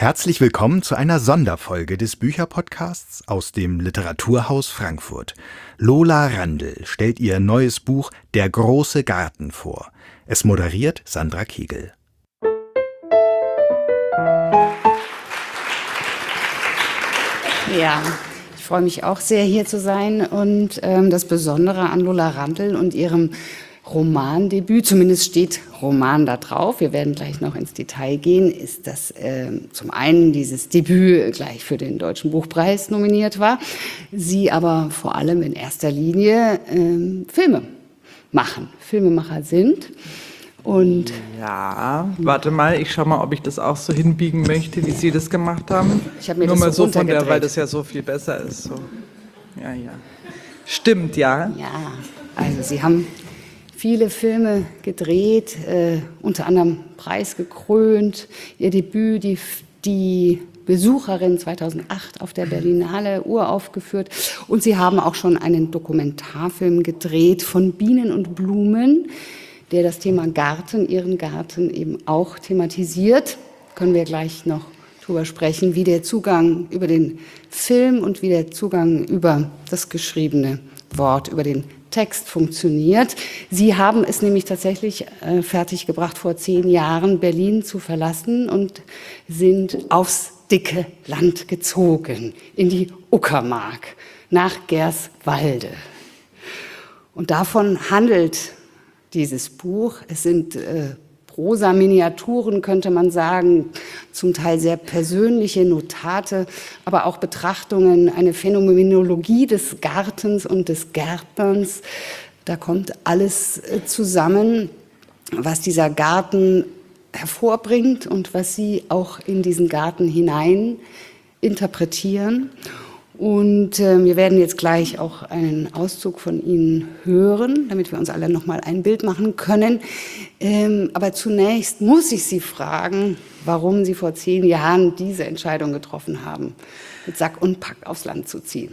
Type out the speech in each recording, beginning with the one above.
Herzlich willkommen zu einer Sonderfolge des Bücherpodcasts aus dem Literaturhaus Frankfurt. Lola Randl stellt ihr neues Buch Der große Garten vor. Es moderiert Sandra Kegel. Ja, ich freue mich auch sehr, hier zu sein. Und das Besondere an Lola Randl und ihrem Romandebüt, zumindest steht Roman da drauf, wir werden gleich noch ins Detail gehen, ist, dass zum einen dieses Debüt gleich für den Deutschen Buchpreis nominiert war, sie aber vor allem in erster Linie Filmemacher sind. Und ja, warte mal, ich schau mal, ob ich das auch so hinbiegen möchte, wie Sie das gemacht haben. Ich habe mir nur das mal so so von der, weil runtergedreht. das ja so viel besser ist. So. Ja. Stimmt, ja. Ja, also Sie haben viele Filme gedreht, unter anderem preisgekrönt. Ihr Debüt, die Besucherin 2008 auf der Berlinale uraufgeführt. Und Sie haben auch schon einen Dokumentarfilm gedreht von Bienen und Blumen, der das Thema Garten, Ihren Garten eben auch thematisiert. Können wir gleich noch drüber sprechen, wie der Zugang über den Film und wie der Zugang über das geschriebene Wort, über den Text funktioniert. Sie haben es nämlich tatsächlich fertiggebracht, vor 10 Jahren Berlin zu verlassen und sind aufs dicke Land gezogen, in die Uckermark, nach Gerswalde. Und davon handelt dieses Buch. Es sind Prosa-Miniaturen, könnte man sagen, zum Teil sehr persönliche Notate, aber auch Betrachtungen, eine Phänomenologie des Gartens und des Gärtnerns. Da kommt alles zusammen, was dieser Garten hervorbringt und was Sie auch in diesen Garten hinein interpretieren. Und wir werden jetzt gleich auch einen Auszug von Ihnen hören, damit wir uns alle noch mal ein Bild machen können. Aber zunächst muss ich Sie fragen, warum Sie vor 10 Jahren diese Entscheidung getroffen haben, mit Sack und Pack aufs Land zu ziehen.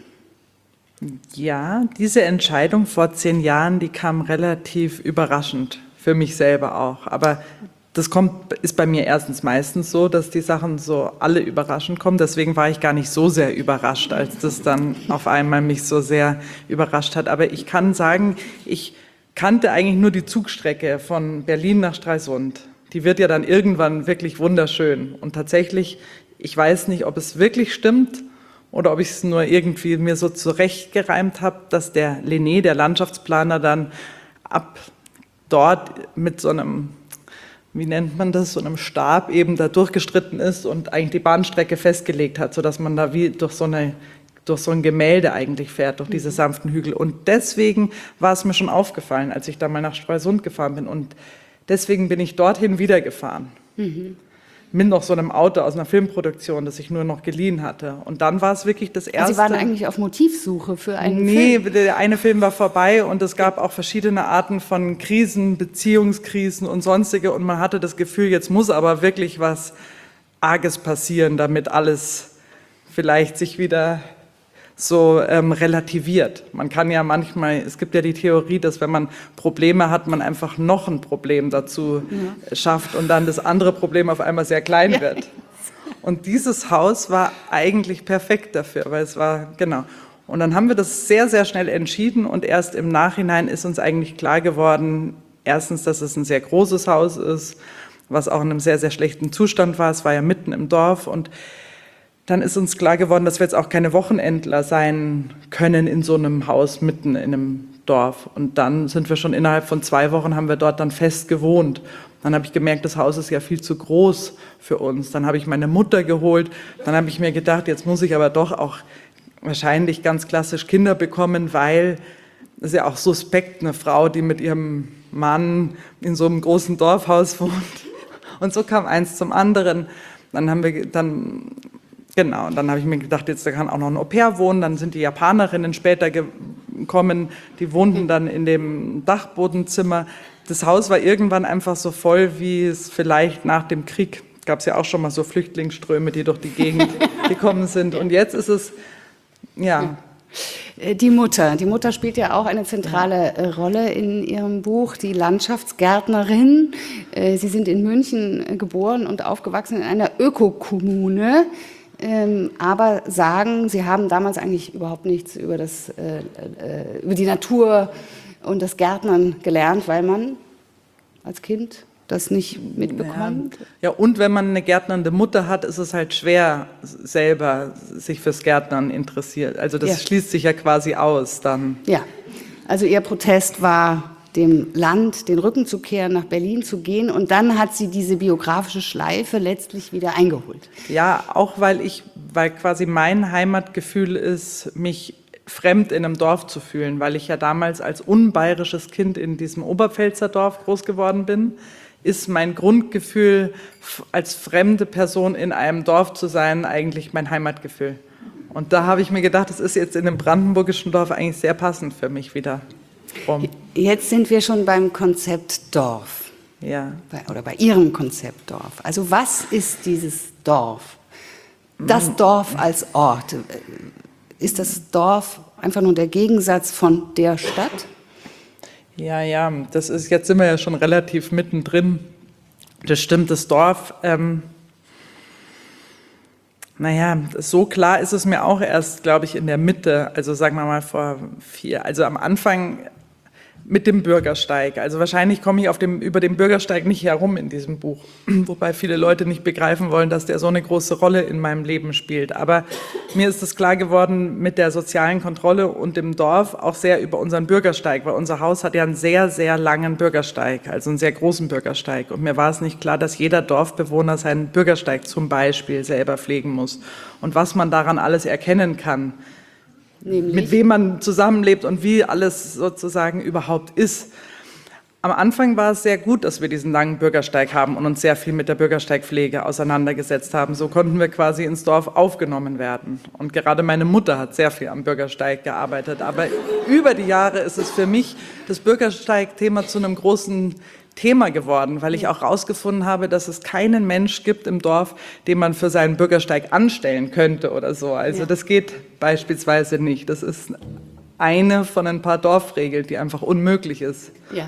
Ja, diese Entscheidung vor 10 Jahren, die kam relativ überraschend, für mich selber auch. Aber das ist bei mir erstens meistens so, dass die Sachen so alle überraschend kommen. Deswegen war ich gar nicht so sehr überrascht, als das dann auf einmal mich so sehr überrascht hat. Aber ich kann sagen, ich kannte eigentlich nur die Zugstrecke von Berlin nach Stralsund. Die wird ja dann irgendwann wirklich wunderschön. Und tatsächlich, ich weiß nicht, ob es wirklich stimmt oder ob ich es nur irgendwie mir so zurechtgereimt habe, dass der Lené, der Landschaftsplaner, dann ab dort mit so einem, wie nennt man das, so einem Stab eben da durchgestritten ist und eigentlich die Bahnstrecke festgelegt hat, sodass man da wie durch so ein Gemälde eigentlich fährt, durch diese sanften Hügel. Und deswegen war es mir schon aufgefallen, als ich da mal nach Stralsund gefahren bin. Und deswegen bin ich dorthin wieder gefahren. Mit noch so einem Auto aus einer Filmproduktion, das ich nur noch geliehen hatte. Und dann war es wirklich das erste. Sie waren eigentlich auf Motivsuche für einen Film? Film? Nee, der eine Film war vorbei und es gab auch verschiedene Arten von Krisen, Beziehungskrisen und sonstige. Und man hatte das Gefühl, jetzt muss aber wirklich was Arges passieren, damit alles vielleicht sich wieder so relativiert. Man kann ja manchmal, es gibt ja die Theorie, dass wenn man Probleme hat, man einfach noch ein Problem dazu schafft und dann das andere Problem auf einmal sehr klein wird. Und dieses Haus war eigentlich perfekt dafür, weil es war, genau. Und dann haben wir das sehr, sehr schnell entschieden und erst im Nachhinein ist uns eigentlich klar geworden, erstens, dass es ein sehr großes Haus ist, was auch in einem sehr, sehr schlechten Zustand war. Es war ja mitten im Dorf und dann ist uns klar geworden, dass wir jetzt auch keine Wochenendler sein können in so einem Haus mitten in einem Dorf. Und dann sind wir schon innerhalb von 2 Wochen, haben wir dort dann fest gewohnt. Dann habe ich gemerkt, das Haus ist ja viel zu groß für uns. Dann habe ich meine Mutter geholt. Dann habe ich mir gedacht, jetzt muss ich aber doch auch wahrscheinlich ganz klassisch Kinder bekommen, weil es ist ja auch suspekt, eine Frau, die mit ihrem Mann in so einem großen Dorfhaus wohnt. Und so kam eins zum anderen. Dann habe ich mir gedacht, jetzt da kann auch noch ein Au-pair wohnen. Dann sind die Japanerinnen später gekommen, die wohnten dann in dem Dachbodenzimmer. Das Haus war irgendwann einfach so voll, wie es vielleicht nach dem Krieg, gab es ja auch schon mal so Flüchtlingsströme, die durch die Gegend gekommen sind. Und jetzt ist es, ja, Die Mutter spielt ja auch eine zentrale Rolle in Ihrem Buch, die Landschaftsgärtnerin. Sie sind in München geboren und aufgewachsen in einer Ökokommune, aber sagen, Sie haben damals eigentlich überhaupt nichts über die Natur und das Gärtnern gelernt, weil man als Kind das nicht mitbekommt. Ja, und wenn man eine gärtnernde Mutter hat, ist es halt schwer, selber sich fürs Gärtnern interessiert. Also das schließt sich ja quasi aus dann. Ja, also ihr Protest war, dem Land den Rücken zu kehren, nach Berlin zu gehen, und dann hat sie diese biografische Schleife letztlich wieder eingeholt. Ja, auch weil quasi mein Heimatgefühl ist, mich fremd in einem Dorf zu fühlen, weil ich ja damals als unbayerisches Kind in diesem Oberpfälzer Dorf groß geworden bin, ist mein Grundgefühl, als fremde Person in einem Dorf zu sein, eigentlich mein Heimatgefühl. Und da habe ich mir gedacht, das ist jetzt in einem brandenburgischen Dorf eigentlich sehr passend für mich wieder. Jetzt sind wir schon beim Konzept Dorf. Ja. Oder bei Ihrem Konzept Dorf. Also was ist dieses Dorf? Das Dorf als Ort. Ist das Dorf einfach nur der Gegensatz von der Stadt? Ja, jetzt sind wir ja schon relativ mittendrin. Das stimmt, das Dorf, so klar ist es mir auch erst, glaube ich, in der Mitte, also sagen wir mal also am Anfang mit dem Bürgersteig. Also wahrscheinlich komme ich über den Bürgersteig nicht herum in diesem Buch, wobei viele Leute nicht begreifen wollen, dass der so eine große Rolle in meinem Leben spielt. Aber mir ist es klar geworden mit der sozialen Kontrolle und dem Dorf auch sehr über unseren Bürgersteig, weil unser Haus hat ja einen sehr, sehr langen Bürgersteig, also einen sehr großen Bürgersteig. Und mir war es nicht klar, dass jeder Dorfbewohner seinen Bürgersteig zum Beispiel selber pflegen muss und was man daran alles erkennen kann. Nämlich? Mit wem man zusammenlebt und wie alles sozusagen überhaupt ist. Am Anfang war es sehr gut, dass wir diesen langen Bürgersteig haben und uns sehr viel mit der Bürgersteigpflege auseinandergesetzt haben. So konnten wir quasi ins Dorf aufgenommen werden. Und gerade meine Mutter hat sehr viel am Bürgersteig gearbeitet. Aber über die Jahre ist es für mich das Bürgersteig-Thema zu einem großen Thema geworden, weil ich auch herausgefunden habe, dass es keinen Mensch gibt im Dorf, den man für seinen Bürgersteig anstellen könnte oder so. Also das geht beispielsweise nicht. Das ist eine von ein paar Dorfregeln, die einfach unmöglich ist. Ja.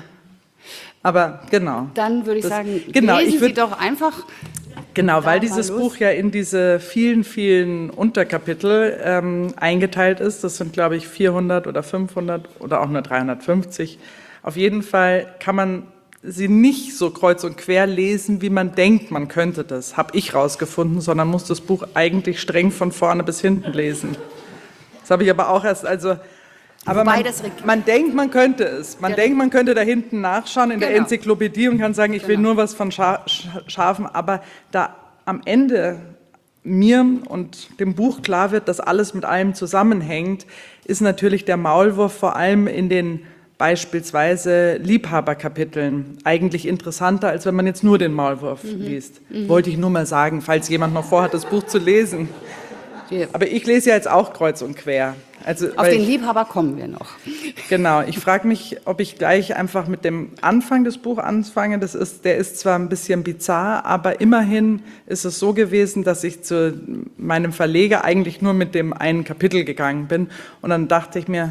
Aber genau. Dann würde ich sagen, lesen Sie doch einfach. Genau, weil dieses Buch ja in diese vielen, vielen Unterkapitel eingeteilt ist. Das sind, glaube ich, 400 oder 500 oder auch nur 350. Auf jeden Fall kann man sie nicht so kreuz und quer lesen, wie man denkt, man könnte das, habe ich rausgefunden, sondern muss das Buch eigentlich streng von vorne bis hinten lesen. Das habe ich aber auch erst, aber man denkt, man könnte es. Man denkt, man könnte da hinten nachschauen in der Enzyklopädie und kann sagen, ich will nur was von Schafen, aber da am Ende mir und dem Buch klar wird, dass alles mit allem zusammenhängt, ist natürlich der Maulwurf vor allem in den beispielsweise Liebhaberkapiteln eigentlich interessanter, als wenn man jetzt nur den Maulwurf liest. Wollte ich nur mal sagen, falls jemand noch vorhat, das Buch zu lesen. Aber ich lese ja jetzt auch kreuz und quer. Also, auf den Liebhaber kommen wir noch. Genau, ich frage mich, ob ich gleich einfach mit dem Anfang des Buches anfange. Der ist zwar ein bisschen bizarr, aber immerhin ist es so gewesen, dass ich zu meinem Verleger eigentlich nur mit dem einen Kapitel gegangen bin. Und dann dachte ich mir,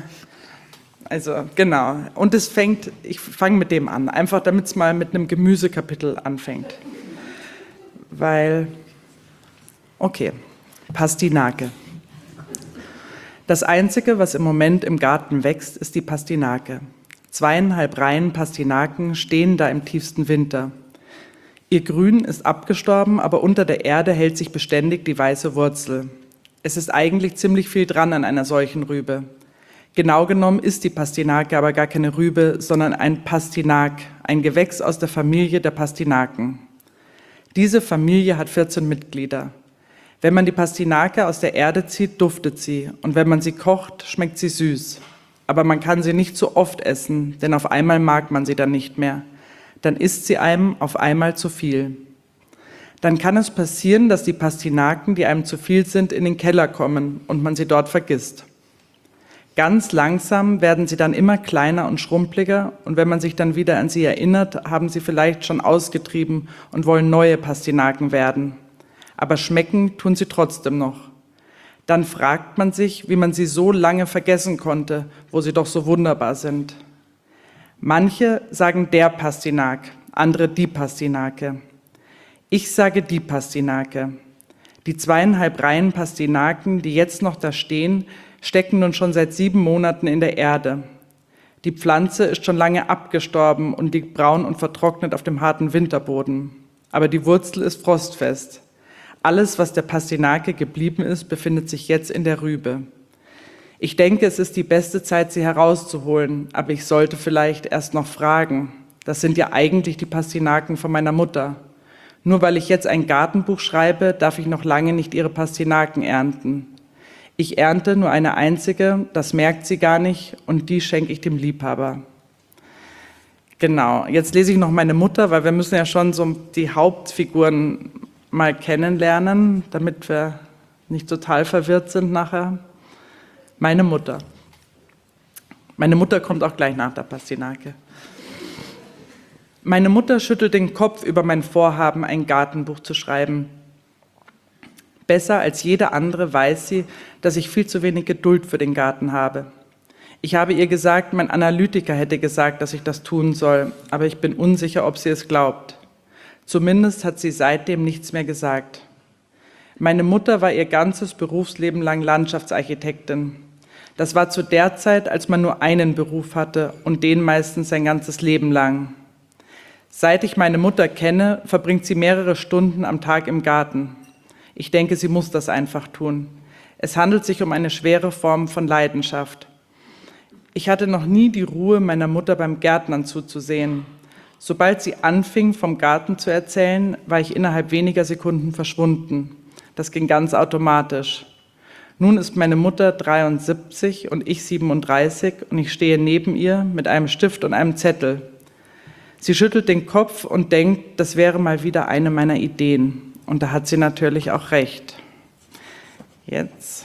genau. Und ich fange mit dem an, einfach damit es mal mit einem Gemüsekapitel anfängt. Pastinake. Das Einzige, was im Moment im Garten wächst, ist die Pastinake. 2,5 Reihen Pastinaken stehen da im tiefsten Winter. Ihr Grün ist abgestorben, aber unter der Erde hält sich beständig die weiße Wurzel. Es ist eigentlich ziemlich viel dran an einer solchen Rübe. Genau genommen ist die Pastinake aber gar keine Rübe, sondern ein Pastinak, ein Gewächs aus der Familie der Pastinaken. Diese Familie hat 14 Mitglieder. Wenn man die Pastinake aus der Erde zieht, duftet sie, und wenn man sie kocht, schmeckt sie süß. Aber man kann sie nicht zu oft essen, denn auf einmal mag man sie dann nicht mehr. Dann isst sie einem auf einmal zu viel. Dann kann es passieren, dass die Pastinaken, die einem zu viel sind, in den Keller kommen und man sie dort vergisst. Ganz langsam werden sie dann immer kleiner und schrumpeliger, und wenn man sich dann wieder an sie erinnert, haben sie vielleicht schon ausgetrieben und wollen neue Pastinaken werden. Aber schmecken tun sie trotzdem noch. Dann fragt man sich, wie man sie so lange vergessen konnte, wo sie doch so wunderbar sind. Manche sagen der Pastinak, andere die Pastinake. Ich sage die Pastinake. Die 2,5 Reihen Pastinaken, die jetzt noch da stehen, stecken nun schon seit 7 Monaten in der Erde. Die Pflanze ist schon lange abgestorben und liegt braun und vertrocknet auf dem harten Winterboden. Aber die Wurzel ist frostfest. Alles, was der Pastinake geblieben ist, befindet sich jetzt in der Rübe. Ich denke, es ist die beste Zeit, sie herauszuholen, aber ich sollte vielleicht erst noch fragen. Das sind ja eigentlich die Pastinaken von meiner Mutter. Nur weil ich jetzt ein Gartenbuch schreibe, darf ich noch lange nicht ihre Pastinaken ernten. Ich ernte nur eine einzige, das merkt sie gar nicht, und die schenke ich dem Liebhaber. Genau, jetzt lese ich noch meine Mutter, weil wir müssen ja schon so die Hauptfiguren mal kennenlernen, damit wir nicht total verwirrt sind nachher. Meine Mutter. Meine Mutter kommt auch gleich nach der Pastinake. Meine Mutter schüttelt den Kopf über mein Vorhaben, ein Gartenbuch zu schreiben. Besser als jede andere weiß sie, dass ich viel zu wenig Geduld für den Garten habe. Ich habe ihr gesagt, mein Analytiker hätte gesagt, dass ich das tun soll, aber ich bin unsicher, ob sie es glaubt. Zumindest hat sie seitdem nichts mehr gesagt. Meine Mutter war ihr ganzes Berufsleben lang Landschaftsarchitektin. Das war zu der Zeit, als man nur einen Beruf hatte und den meistens sein ganzes Leben lang. Seit ich meine Mutter kenne, verbringt sie mehrere Stunden am Tag im Garten. Ich denke, sie muss das einfach tun. Es handelt sich um eine schwere Form von Leidenschaft. Ich hatte noch nie die Ruhe, meiner Mutter beim Gärtnern zuzusehen. Sobald sie anfing, vom Garten zu erzählen, war ich innerhalb weniger Sekunden verschwunden. Das ging ganz automatisch. Nun ist meine Mutter 73 und ich 37 und ich stehe neben ihr mit einem Stift und einem Zettel. Sie schüttelt den Kopf und denkt, das wäre mal wieder eine meiner Ideen. Und da hat sie natürlich auch recht. Jetzt.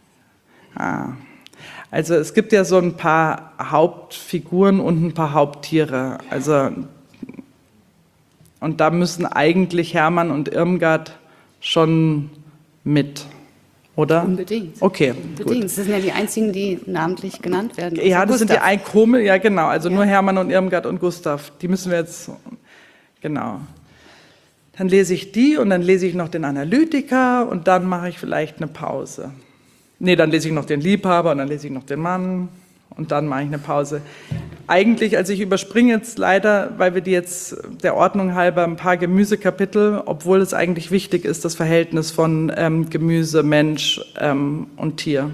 Also es gibt ja so ein paar Hauptfiguren und ein paar Haupttiere. Und da müssen eigentlich Hermann und Irmgard schon mit, oder? Unbedingt. Okay, Unbedingt. gut. Das sind ja die einzigen, die namentlich genannt werden. Ja, das sind die Gustav. Komische, ja genau, also nur Hermann und Irmgard und Gustav. Die müssen wir jetzt, genau. Dann lese ich die und dann lese ich noch den Analytiker und dann mache ich vielleicht eine Pause. Nee, dann lese ich noch den Liebhaber und dann lese ich noch den Mann und dann mache ich eine Pause. Eigentlich, also ich überspringe jetzt leider, weil wir die jetzt der Ordnung halber ein paar Gemüsekapitel, obwohl es eigentlich wichtig ist, das Verhältnis von Gemüse, Mensch und Tier.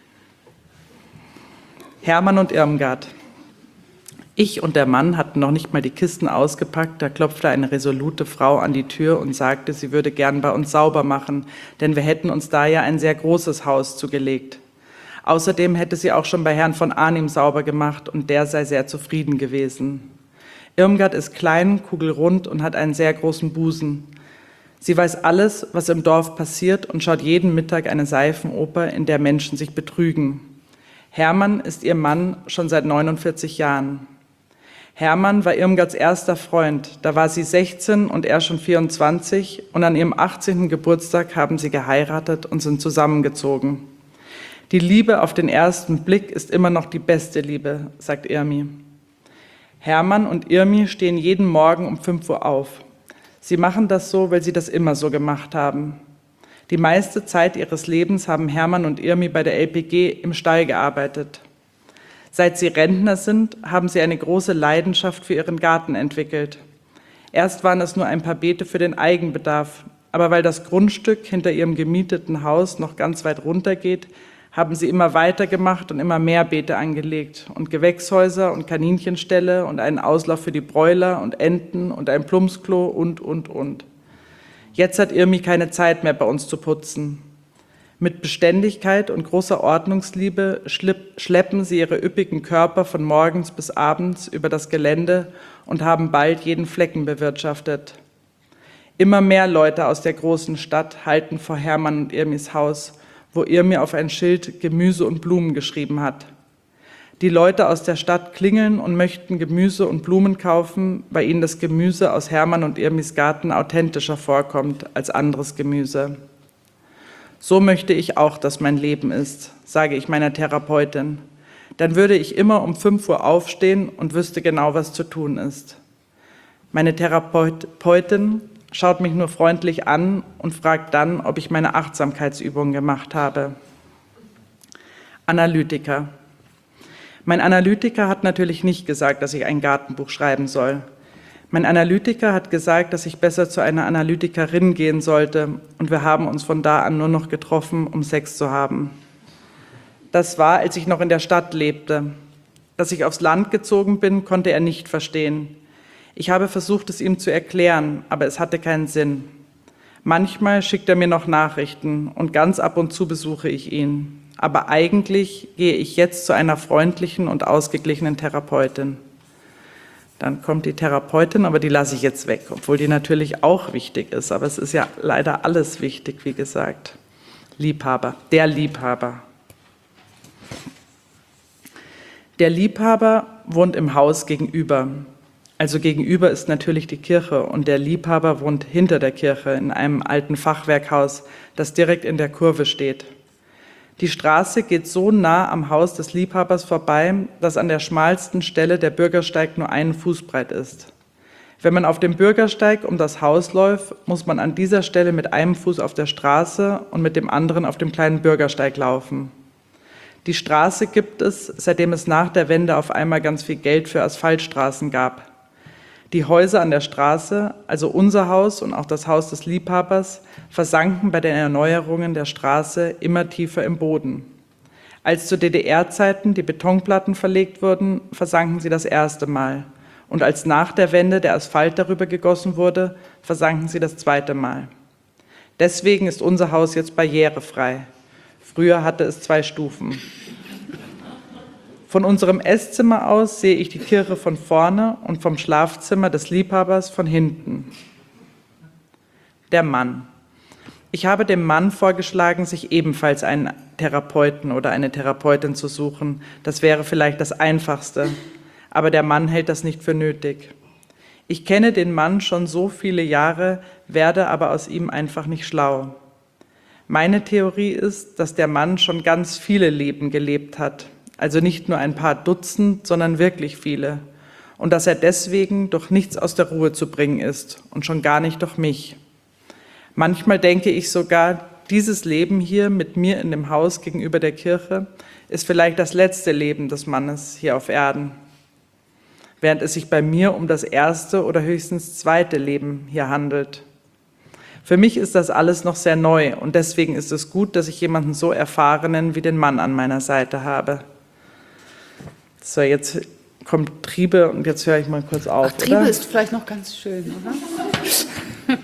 Hermann und Irmgard. Ich und der Mann hatten noch nicht mal die Kisten ausgepackt, da klopfte eine resolute Frau an die Tür und sagte, sie würde gern bei uns sauber machen, denn wir hätten uns da ja ein sehr großes Haus zugelegt. Außerdem hätte sie auch schon bei Herrn von Arnim sauber gemacht und der sei sehr zufrieden gewesen. Irmgard ist klein, kugelrund und hat einen sehr großen Busen. Sie weiß alles, was im Dorf passiert und schaut jeden Mittag eine Seifenoper, in der Menschen sich betrügen. Hermann ist ihr Mann schon seit 49 Jahren. Hermann war Irmgards erster Freund, da war sie 16 und er schon 24 und an ihrem 18. Geburtstag haben sie geheiratet und sind zusammengezogen. Die Liebe auf den ersten Blick ist immer noch die beste Liebe, sagt Irmi. Hermann und Irmi stehen jeden Morgen um 5 Uhr auf. Sie machen das so, weil sie das immer so gemacht haben. Die meiste Zeit ihres Lebens haben Hermann und Irmi bei der LPG im Stall gearbeitet. Seit sie Rentner sind, haben sie eine große Leidenschaft für ihren Garten entwickelt. Erst waren es nur ein paar Beete für den Eigenbedarf, aber weil das Grundstück hinter ihrem gemieteten Haus noch ganz weit runter geht, haben sie immer weitergemacht und immer mehr Beete angelegt und Gewächshäuser und Kaninchenställe und einen Auslauf für die Bräuler und Enten und ein Plumpsklo und. Jetzt hat Irmi keine Zeit mehr, bei uns zu putzen. Mit Beständigkeit und großer Ordnungsliebe schleppen sie ihre üppigen Körper von morgens bis abends über das Gelände und haben bald jeden Flecken bewirtschaftet. Immer mehr Leute aus der großen Stadt halten vor Hermann und Irmis Haus, wo Irmi auf ein Schild Gemüse und Blumen geschrieben hat. Die Leute aus der Stadt klingeln und möchten Gemüse und Blumen kaufen, weil ihnen das Gemüse aus Hermann und Irmis Garten authentischer vorkommt als anderes Gemüse. So möchte ich auch, dass mein Leben ist, sage ich meiner Therapeutin. Dann würde ich immer um 5 Uhr aufstehen und wüsste genau, was zu tun ist. Meine Therapeutin schaut mich nur freundlich an und fragt dann, ob ich meine Achtsamkeitsübungen gemacht habe. Analytiker. Mein Analytiker hat natürlich nicht gesagt, dass ich ein Gartenbuch schreiben soll. Mein Analytiker hat gesagt, dass ich besser zu einer Analytikerin gehen sollte, und wir haben uns von da an nur noch getroffen, um Sex zu haben. Das war, als ich noch in der Stadt lebte. Dass ich aufs Land gezogen bin, konnte er nicht verstehen. Ich habe versucht, es ihm zu erklären, aber es hatte keinen Sinn. Manchmal schickt er mir noch Nachrichten und ganz ab und zu besuche ich ihn. Aber eigentlich gehe ich jetzt zu einer freundlichen und ausgeglichenen Therapeutin. Dann kommt die Therapeutin, aber die lasse ich jetzt weg, obwohl die natürlich auch wichtig ist. Aber es ist ja leider alles wichtig, wie gesagt. Liebhaber, der Liebhaber. Der Liebhaber wohnt im Haus gegenüber. Also gegenüber ist natürlich die Kirche und der Liebhaber wohnt hinter der Kirche in einem alten Fachwerkhaus, das direkt in der Kurve steht. Die Straße geht so nah am Haus des Liebhabers vorbei, dass an der schmalsten Stelle der Bürgersteig nur 1 Fuß breit ist. Wenn man auf dem Bürgersteig um das Haus läuft, muss man an dieser Stelle mit einem Fuß auf der Straße und mit dem anderen auf dem kleinen Bürgersteig laufen. Die Straße gibt es, seitdem es nach der Wende auf einmal ganz viel Geld für Asphaltstraßen gab. Die Häuser an der Straße, also unser Haus und auch das Haus des Liebhabers, versanken bei den Erneuerungen der Straße immer tiefer im Boden. Als zu DDR-Zeiten die Betonplatten verlegt wurden, versanken sie das erste Mal. Und als nach der Wende der Asphalt darüber gegossen wurde, versanken sie das zweite Mal. Deswegen ist unser Haus jetzt barrierefrei. Früher hatte es 2 Stufen. Von unserem Esszimmer aus sehe ich die Kirche von vorne und vom Schlafzimmer des Liebhabers von hinten. Der Mann. Ich habe dem Mann vorgeschlagen, sich ebenfalls einen Therapeuten oder eine Therapeutin zu suchen. Das wäre vielleicht das Einfachste, aber der Mann hält das nicht für nötig. Ich kenne den Mann schon so viele Jahre, werde aber aus ihm einfach nicht schlau. Meine Theorie ist, dass der Mann schon ganz viele Leben gelebt hat. Also nicht nur ein paar Dutzend, sondern wirklich viele. Und dass er deswegen durch nichts aus der Ruhe zu bringen ist und schon gar nicht durch mich. Manchmal denke ich sogar, dieses Leben hier mit mir in dem Haus gegenüber der Kirche ist vielleicht das letzte Leben des Mannes hier auf Erden. Während es sich bei mir um das erste oder höchstens zweite Leben hier handelt. Für mich ist das alles noch sehr neu und deswegen ist es gut, dass ich jemanden so Erfahrenen wie den Mann an meiner Seite habe. So, jetzt kommt Triebe und jetzt höre ich mal kurz auf. Ach, Triebe oder? ist vielleicht noch ganz schön, oder?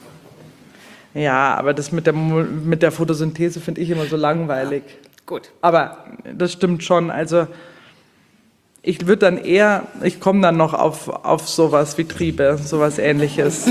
Ja, aber das mit der Photosynthese finde ich immer so langweilig. Ja, gut. Aber das stimmt schon. Also ich komme dann noch auf sowas wie Triebe, sowas Ähnliches.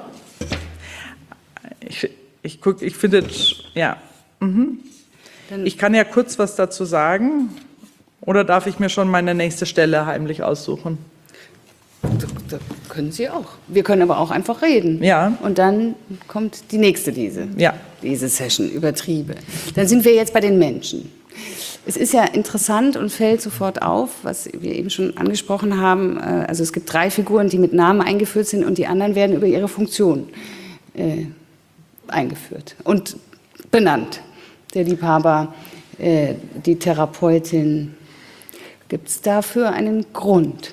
Ich finde, ja. Ich kann ja kurz was dazu sagen. Oder darf ich mir schon meine nächste Stelle heimlich aussuchen? Das können Sie auch. Wir können aber auch einfach reden. Ja. Und dann kommt die nächste diese Session über Triebe. Dann sind wir jetzt bei den Menschen. Es ist ja interessant und fällt sofort auf, was wir eben schon angesprochen haben. Also es gibt 3 Figuren, die mit Namen eingeführt sind und die anderen werden über ihre Funktion eingeführt und benannt. Der Liebhaber, die Therapeutin. Gibt es dafür einen Grund?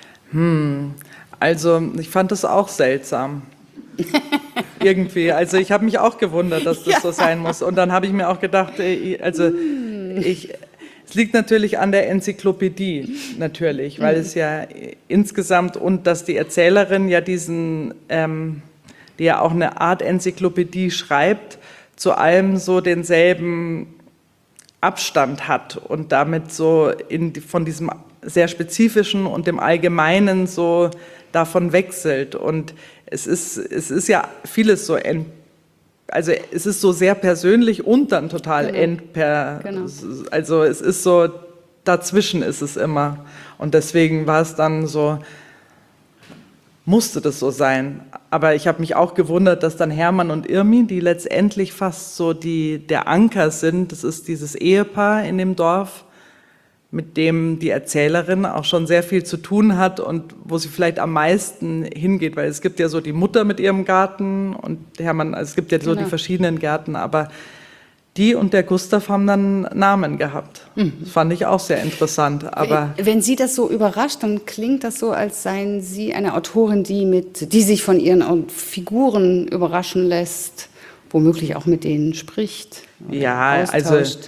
Also ich fand das auch seltsam. Irgendwie. Also ich habe mich auch gewundert, dass das so sein muss. Und dann habe ich mir auch gedacht, es liegt natürlich an der Enzyklopädie, natürlich, weil es ja insgesamt und dass die Erzählerin ja die ja auch eine Art Enzyklopädie schreibt, zu allem so denselben Abstand hat und damit so von diesem sehr Spezifischen und dem Allgemeinen so davon wechselt. Und es ist ja vieles so, also es ist so sehr persönlich und dann total Genau. Also es ist so, dazwischen ist es immer. Und deswegen war es dann so, musste das so sein. Aber ich habe mich auch gewundert, dass dann Hermann und Irmi, die letztendlich fast so der Anker sind, das ist dieses Ehepaar in dem Dorf, mit dem die Erzählerin auch schon sehr viel zu tun hat und wo sie vielleicht am meisten hingeht, weil es gibt ja so die Mutter mit ihrem Garten und Hermann, also es gibt ja so die verschiedenen Gärten, aber die und der Gustav haben dann Namen gehabt. Das fand ich auch sehr interessant. Aber wenn Sie das so überrascht, dann klingt das so, als seien Sie eine Autorin, die sich von ihren Figuren überraschen lässt, womöglich auch mit denen spricht. Ja, austauscht.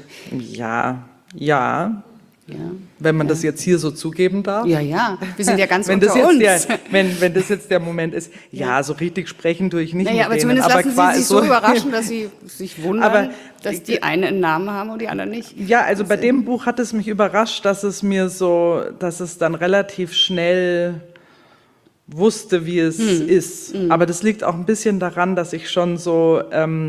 Ja. Wenn man das jetzt hier so zugeben darf. Ja, wir sind ja ganz wenn unter uns. Wenn das jetzt der Moment ist, so richtig sprechen tue ich nicht mit aber denen. zumindest lassen Sie sich so überraschen, dass Sie sich wundern, dass die einen Namen haben und die anderen nicht. Ja, also bei dem Buch hat es mich überrascht, dass es dann relativ schnell wusste, wie es ist. Aber das liegt auch ein bisschen daran, dass ich schon so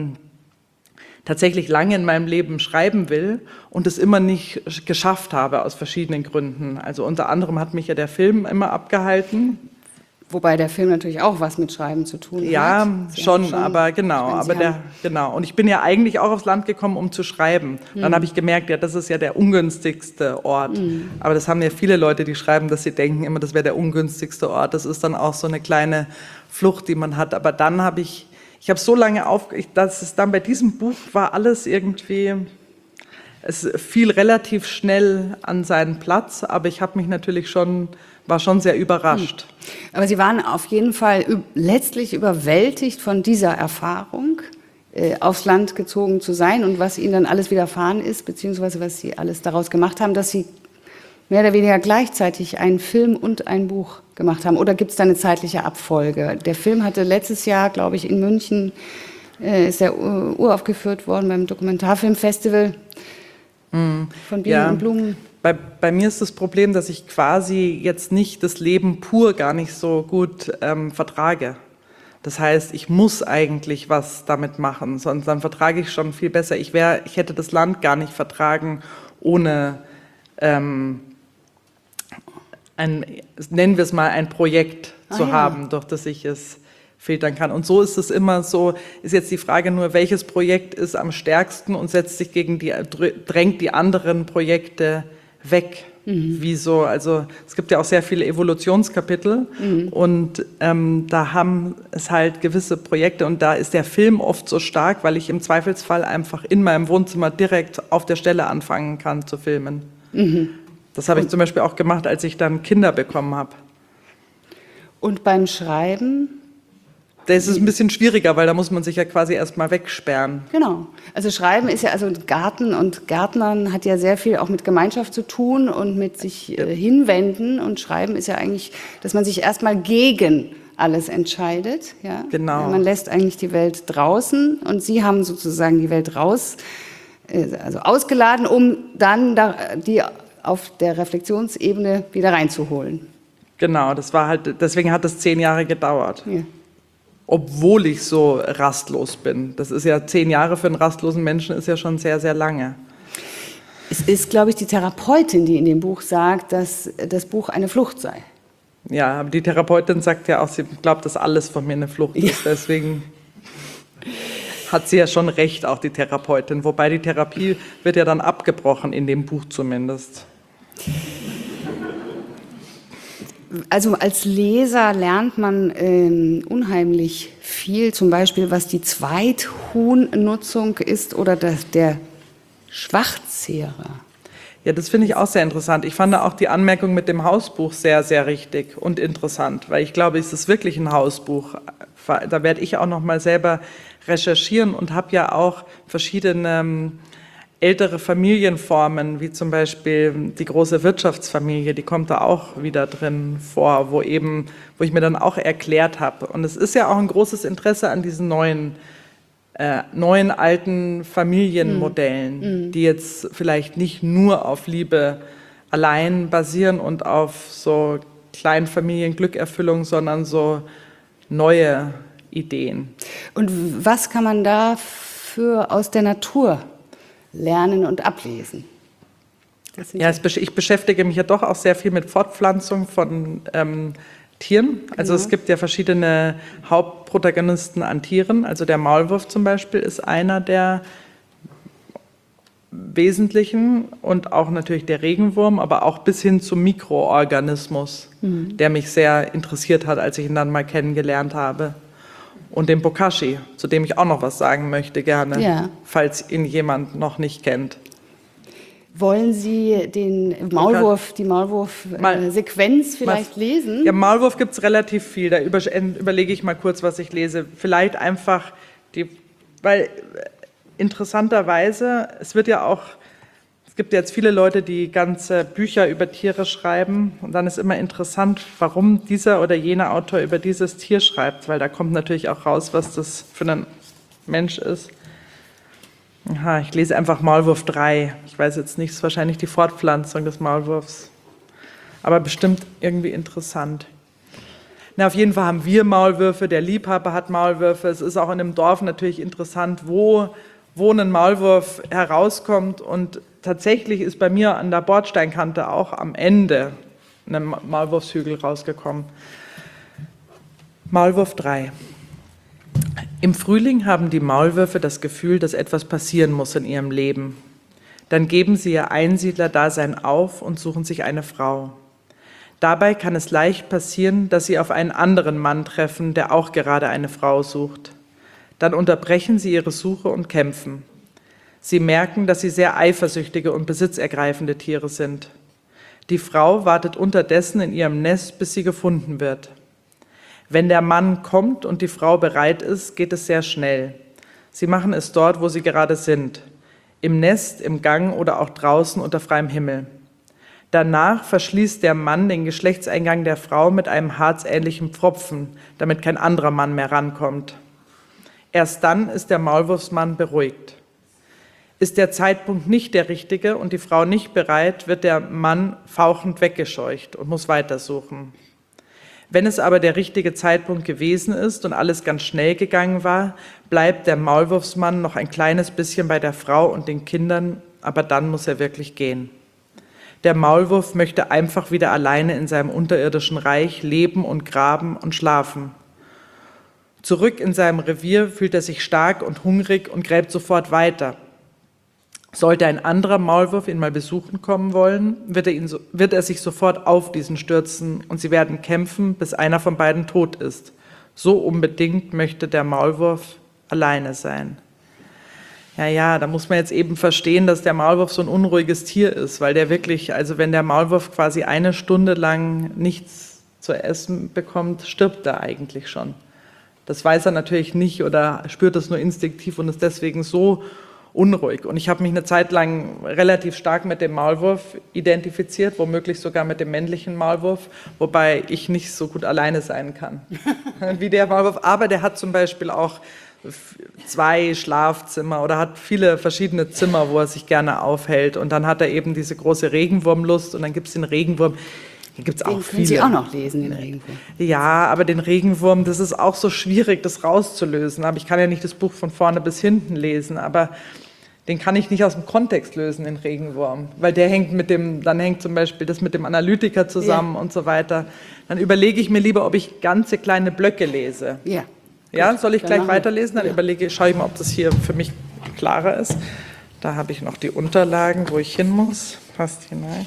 tatsächlich lange in meinem Leben schreiben will und es immer nicht geschafft habe aus verschiedenen Gründen. Also unter anderem hat mich ja der Film immer abgehalten. Wobei der Film natürlich auch was mit Schreiben zu tun hat. Ja, schon, aber genau. Und ich bin ja eigentlich auch aufs Land gekommen, um zu schreiben. Dann habe ich gemerkt, das ist ja der ungünstigste Ort. Aber das haben ja viele Leute, die schreiben, dass sie denken immer, das wäre der ungünstigste Ort. Das ist dann auch so eine kleine Flucht, die man hat. Aber dann habe ich so lange dass es dann bei diesem Buch war alles irgendwie, es fiel relativ schnell an seinen Platz, aber ich habe mich natürlich war schon sehr überrascht. Aber Sie waren auf jeden Fall letztlich überwältigt von dieser Erfahrung, aufs Land gezogen zu sein und was Ihnen dann alles widerfahren ist, beziehungsweise was Sie alles daraus gemacht haben, dass Sie mehr oder weniger gleichzeitig einen Film und ein Buch gemacht haben. Oder gibt es da eine zeitliche Abfolge? Der Film hatte letztes Jahr, glaube ich, in München, ist der uraufgeführt worden beim Dokumentarfilmfestival von Bienen und Blumen. Bei mir ist das Problem, dass ich quasi jetzt nicht das Leben pur gar nicht so gut vertrage. Das heißt, ich muss eigentlich was damit machen, sonst dann vertrage ich schon viel besser. Ich hätte das Land gar nicht vertragen ohne nennen wir es mal ein Projekt zu haben, durch das ich es filtern kann. Und so ist es immer so, ist jetzt die Frage nur, welches Projekt ist am stärksten und setzt sich drängt die anderen Projekte weg. Wieso? Also es gibt ja auch sehr viele Evolutionskapitel und da haben es halt gewisse Projekte und da ist der Film oft so stark, weil ich im Zweifelsfall einfach in meinem Wohnzimmer direkt auf der Stelle anfangen kann zu filmen. Das habe ich zum Beispiel auch gemacht, als ich dann Kinder bekommen habe. Und beim Schreiben? Das ist ein bisschen schwieriger, weil da muss man sich ja quasi erstmal wegsperren. Genau. Also Schreiben ist ja, also Garten und Gärtnern hat ja sehr viel auch mit Gemeinschaft zu tun und mit sich hinwenden. Und Schreiben ist ja eigentlich, dass man sich erstmal gegen alles entscheidet. Ja? Genau. Man lässt eigentlich die Welt draußen und Sie haben sozusagen die Welt also ausgeladen, um dann die auf der Reflexionsebene wieder reinzuholen. Genau, deswegen hat es 10 Jahre gedauert. Ja. Obwohl ich so rastlos bin. Das ist ja 10 Jahre für einen rastlosen Menschen ist ja schon sehr, sehr lange. Es ist, glaube ich, die Therapeutin, die in dem Buch sagt, dass das Buch eine Flucht sei. Ja, aber die Therapeutin sagt ja auch, sie glaubt, dass alles von mir eine Flucht ist. Deswegen hat sie ja schon recht, auch die Therapeutin. Wobei die Therapie wird ja dann abgebrochen, in dem Buch zumindest. Also als Leser lernt man unheimlich viel, zum Beispiel was die Zweithuhnnutzung ist oder der Schwachzehrer. Ja, das finde ich auch sehr interessant. Ich fand auch die Anmerkung mit dem Hausbuch sehr, sehr richtig und interessant, weil ich glaube, es ist wirklich ein Hausbuch. Da werde ich auch noch mal selber recherchieren und habe ja auch verschiedene ältere Familienformen, wie zum Beispiel die große Wirtschaftsfamilie, die kommt da auch wieder drin vor, wo ich mir dann auch erklärt habe. Und es ist ja auch ein großes Interesse an diesen neuen alten Familienmodellen, die jetzt vielleicht nicht nur auf Liebe allein basieren und auf so Kleinfamilienglückerfüllung, sondern so neue Ideen. Und was kann man dafür aus der Natur lernen und ablesen? Ja, ich beschäftige mich ja doch auch sehr viel mit Fortpflanzung von Tieren. Also es gibt ja verschiedene Hauptprotagonisten an Tieren. Also der Maulwurf zum Beispiel ist einer der wesentlichen und auch natürlich der Regenwurm, aber auch bis hin zum Mikroorganismus, der mich sehr interessiert hat, als ich ihn dann mal kennengelernt habe. Und den Bokashi, zu dem ich auch noch was sagen möchte gerne, falls ihn jemand noch nicht kennt. Wollen Sie die Maulwurf-Sequenz vielleicht lesen? Ja, Maulwurf gibt es relativ viel. Da überlege ich mal kurz, was ich lese. Vielleicht einfach weil interessanterweise, es gibt jetzt viele Leute, die ganze Bücher über Tiere schreiben und dann ist immer interessant, warum dieser oder jener Autor über dieses Tier schreibt, weil da kommt natürlich auch raus, was das für ein Mensch ist. Aha, ich lese einfach Maulwurf 3. Ich weiß jetzt nicht, es ist wahrscheinlich die Fortpflanzung des Maulwurfs, aber bestimmt irgendwie interessant. Na, auf jeden Fall haben wir Maulwürfe, der Liebhaber hat Maulwürfe. Es ist auch in einem Dorf natürlich interessant, wo ein Maulwurf herauskommt. Und tatsächlich ist bei mir an der Bordsteinkante auch am Ende ein Maulwurfshügel rausgekommen. Maulwurf 3. Im Frühling haben die Maulwürfe das Gefühl, dass etwas passieren muss in ihrem Leben. Dann geben sie ihr Einsiedlerdasein auf und suchen sich eine Frau. Dabei kann es leicht passieren, dass sie auf einen anderen Mann treffen, der auch gerade eine Frau sucht. Dann unterbrechen sie ihre Suche und kämpfen. Sie merken, dass sie sehr eifersüchtige und besitzergreifende Tiere sind. Die Frau wartet unterdessen in ihrem Nest, bis sie gefunden wird. Wenn der Mann kommt und die Frau bereit ist, geht es sehr schnell. Sie machen es dort, wo sie gerade sind, im Nest, im Gang oder auch draußen unter freiem Himmel. Danach verschließt der Mann den Geschlechtseingang der Frau mit einem harzähnlichen Pfropfen, damit kein anderer Mann mehr rankommt. Erst dann ist der Maulwurfsmann beruhigt. Ist der Zeitpunkt nicht der richtige und die Frau nicht bereit, wird der Mann fauchend weggescheucht und muss weitersuchen. Wenn es aber der richtige Zeitpunkt gewesen ist und alles ganz schnell gegangen war, bleibt der Maulwurfsmann noch ein kleines bisschen bei der Frau und den Kindern, aber dann muss er wirklich gehen. Der Maulwurf möchte einfach wieder alleine in seinem unterirdischen Reich leben und graben und schlafen. Zurück in seinem Revier fühlt er sich stark und hungrig und gräbt sofort weiter. Sollte ein anderer Maulwurf ihn mal besuchen kommen wollen, wird er sich sofort auf diesen stürzen und sie werden kämpfen, bis einer von beiden tot ist. So unbedingt möchte der Maulwurf alleine sein. Ja, da muss man jetzt eben verstehen, dass der Maulwurf so ein unruhiges Tier ist, weil der wirklich, also wenn der Maulwurf quasi 1 Stunde lang nichts zu essen bekommt, stirbt er eigentlich schon. Das weiß er natürlich nicht oder spürt es nur instinktiv und ist deswegen so unruhig. Und ich habe mich eine Zeit lang relativ stark mit dem Maulwurf identifiziert, womöglich sogar mit dem männlichen Maulwurf, wobei ich nicht so gut alleine sein kann wie der Maulwurf. Aber der hat zum Beispiel auch 2 Schlafzimmer oder hat viele verschiedene Zimmer, wo er sich gerne aufhält. Und dann hat er eben diese große Regenwurmlust und dann gibt es den Regenwurm. Hier gibt es auch viele. Den können Sie auch noch lesen, den Regenwurm. Ja, aber den Regenwurm, das ist auch so schwierig, das rauszulösen. Aber ich kann ja nicht das Buch von vorne bis hinten lesen, aber den kann ich nicht aus dem Kontext lösen, den Regenwurm. Weil der dann hängt zum Beispiel das mit dem Analytiker zusammen und so weiter. Dann überlege ich mir lieber, ob ich ganze kleine Blöcke lese. Ja. Ja, Gut, soll ich gleich weiterlesen? Dann ja. schaue ich mal, ob das hier für mich klarer ist. Da habe ich noch die Unterlagen, wo ich hin muss. Passt hinein.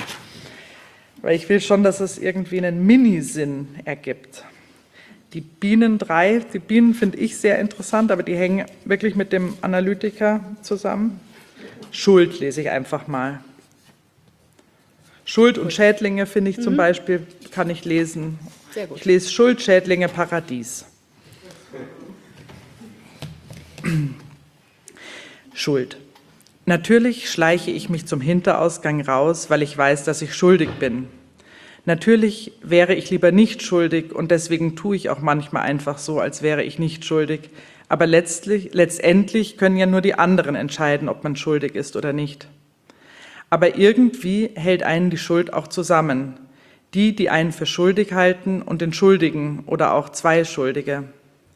Weil ich will schon, dass es irgendwie einen Minisinn ergibt. Die Bienen finde ich sehr interessant, aber die hängen wirklich mit dem Analytiker zusammen. Schuld lese ich einfach mal. Schuld und Schädlinge finde ich zum Beispiel, kann ich lesen. Sehr gut. Ich lese Schuld, Schädlinge, Paradies. Schuld. Natürlich schleiche ich mich zum Hinterausgang raus, weil ich weiß, dass ich schuldig bin. Natürlich wäre ich lieber nicht schuldig und deswegen tue ich auch manchmal einfach so, als wäre ich nicht schuldig. Aber letztendlich können ja nur die anderen entscheiden, ob man schuldig ist oder nicht. Aber irgendwie hält einen die Schuld auch zusammen. Die einen für schuldig halten und den Schuldigen oder auch 2 Schuldige.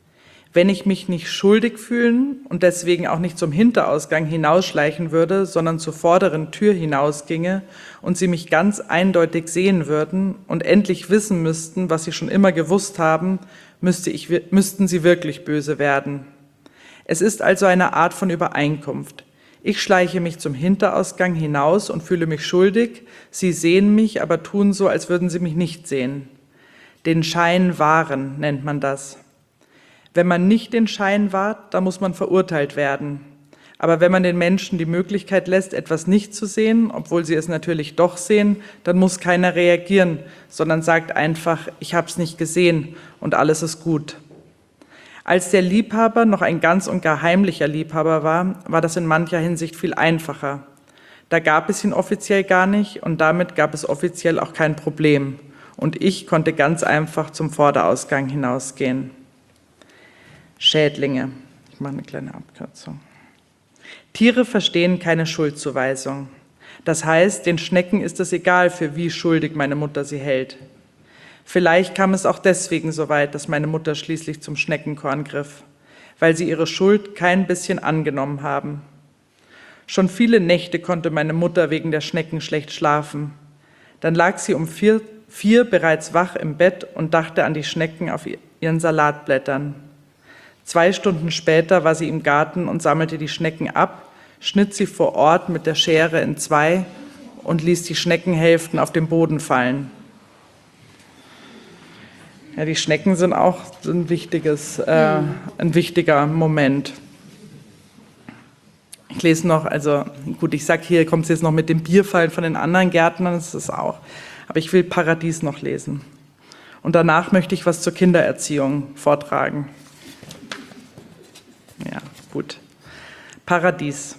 Wenn ich mich nicht schuldig fühlen und deswegen auch nicht zum Hinterausgang hinausschleichen würde, sondern zur vorderen Tür hinausginge und sie mich ganz eindeutig sehen würden und endlich wissen müssten, was sie schon immer gewusst haben, müssten sie wirklich böse werden. Es ist also eine Art von Übereinkunft. Ich schleiche mich zum Hinterausgang hinaus und fühle mich schuldig, sie sehen mich, aber tun so, als würden sie mich nicht sehen. Den Schein wahren nennt man das. Wenn man nicht den Schein wahrt, dann muss man verurteilt werden. Aber wenn man den Menschen die Möglichkeit lässt, etwas nicht zu sehen, obwohl sie es natürlich doch sehen, dann muss keiner reagieren, sondern sagt einfach, ich habe es nicht gesehen und alles ist gut. Als der Liebhaber noch ein ganz und gar heimlicher Liebhaber war, war das in mancher Hinsicht viel einfacher. Da gab es ihn offiziell gar nicht und damit gab es offiziell auch kein Problem. Und ich konnte ganz einfach zum Vorderausgang hinausgehen. Schädlinge. Ich mache eine kleine Abkürzung. Tiere verstehen keine Schuldzuweisung. Das heißt, den Schnecken ist es egal, für wie schuldig meine Mutter sie hält. Vielleicht kam es auch deswegen so weit, dass meine Mutter schließlich zum Schneckenkorn griff, weil sie ihre Schuld kein bisschen angenommen haben. Schon viele Nächte konnte meine Mutter wegen der Schnecken schlecht schlafen. Dann lag sie um vier bereits wach im Bett und dachte an die Schnecken auf ihren Salatblättern. 2 Stunden später war sie im Garten und sammelte die Schnecken ab, schnitt sie vor Ort mit der Schere in 2 und ließ die Schneckenhälften auf den Boden fallen. Ja, die Schnecken sind auch ein wichtiger Moment. Ich lese noch, also gut, ich sage hier, kommt es jetzt noch mit dem Bierfallen von den anderen Gärtnern, das ist auch. Aber ich will Paradies noch lesen. Und danach möchte ich was zur Kindererziehung vortragen. Ja, gut. Paradies.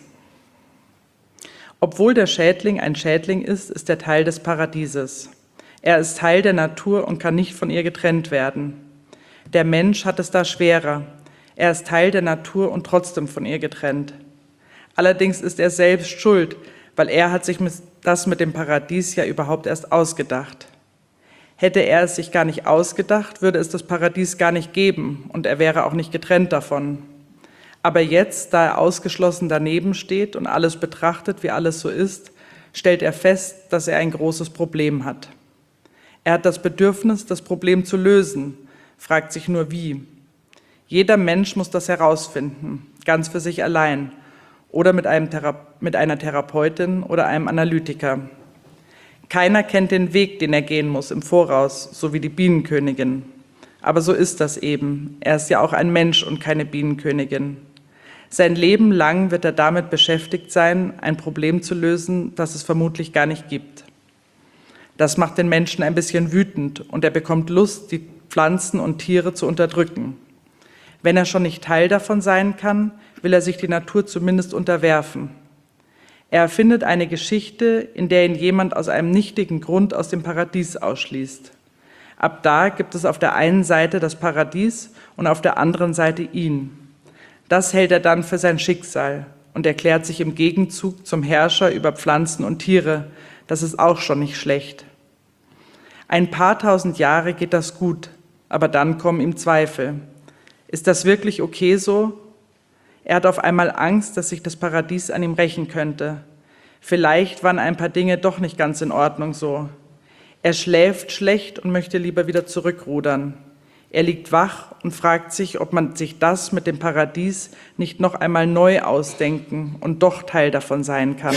Obwohl der Schädling ein Schädling ist, ist er Teil des Paradieses. Er ist Teil der Natur und kann nicht von ihr getrennt werden. Der Mensch hat es da schwerer. Er ist Teil der Natur und trotzdem von ihr getrennt. Allerdings ist er selbst schuld, weil er hat sich das mit dem Paradies ja überhaupt erst ausgedacht. Hätte er es sich gar nicht ausgedacht, würde es das Paradies gar nicht geben und er wäre auch nicht getrennt davon. Aber jetzt, da er ausgeschlossen daneben steht und alles betrachtet, wie alles so ist, stellt er fest, dass er ein großes Problem hat. Er hat das Bedürfnis, das Problem zu lösen, fragt sich nur wie. Jeder Mensch muss das herausfinden, ganz für sich allein oder mit einer Therapeutin oder einem Analytiker. Keiner kennt den Weg, den er gehen muss im Voraus, so wie die Bienenkönigin. Aber so ist das eben. Er ist ja auch ein Mensch und keine Bienenkönigin. Sein Leben lang wird er damit beschäftigt sein, ein Problem zu lösen, das es vermutlich gar nicht gibt. Das macht den Menschen ein bisschen wütend und er bekommt Lust, die Pflanzen und Tiere zu unterdrücken. Wenn er schon nicht Teil davon sein kann, will er sich die Natur zumindest unterwerfen. Er erfindet eine Geschichte, in der ihn jemand aus einem nichtigen Grund aus dem Paradies ausschließt. Ab da gibt es auf der einen Seite das Paradies und auf der anderen Seite ihn. Das hält er dann für sein Schicksal und erklärt sich im Gegenzug zum Herrscher über Pflanzen und Tiere. Das ist auch schon nicht schlecht. Ein paar tausend Jahre geht das gut, aber dann kommen ihm Zweifel. Ist das wirklich okay so? Er hat auf einmal Angst, dass sich das Paradies an ihm rächen könnte. Vielleicht waren ein paar Dinge doch nicht ganz in Ordnung so. Er schläft schlecht und möchte lieber wieder zurückrudern. Er liegt wach und fragt sich, ob man sich das mit dem Paradies nicht noch einmal neu ausdenken und doch Teil davon sein kann.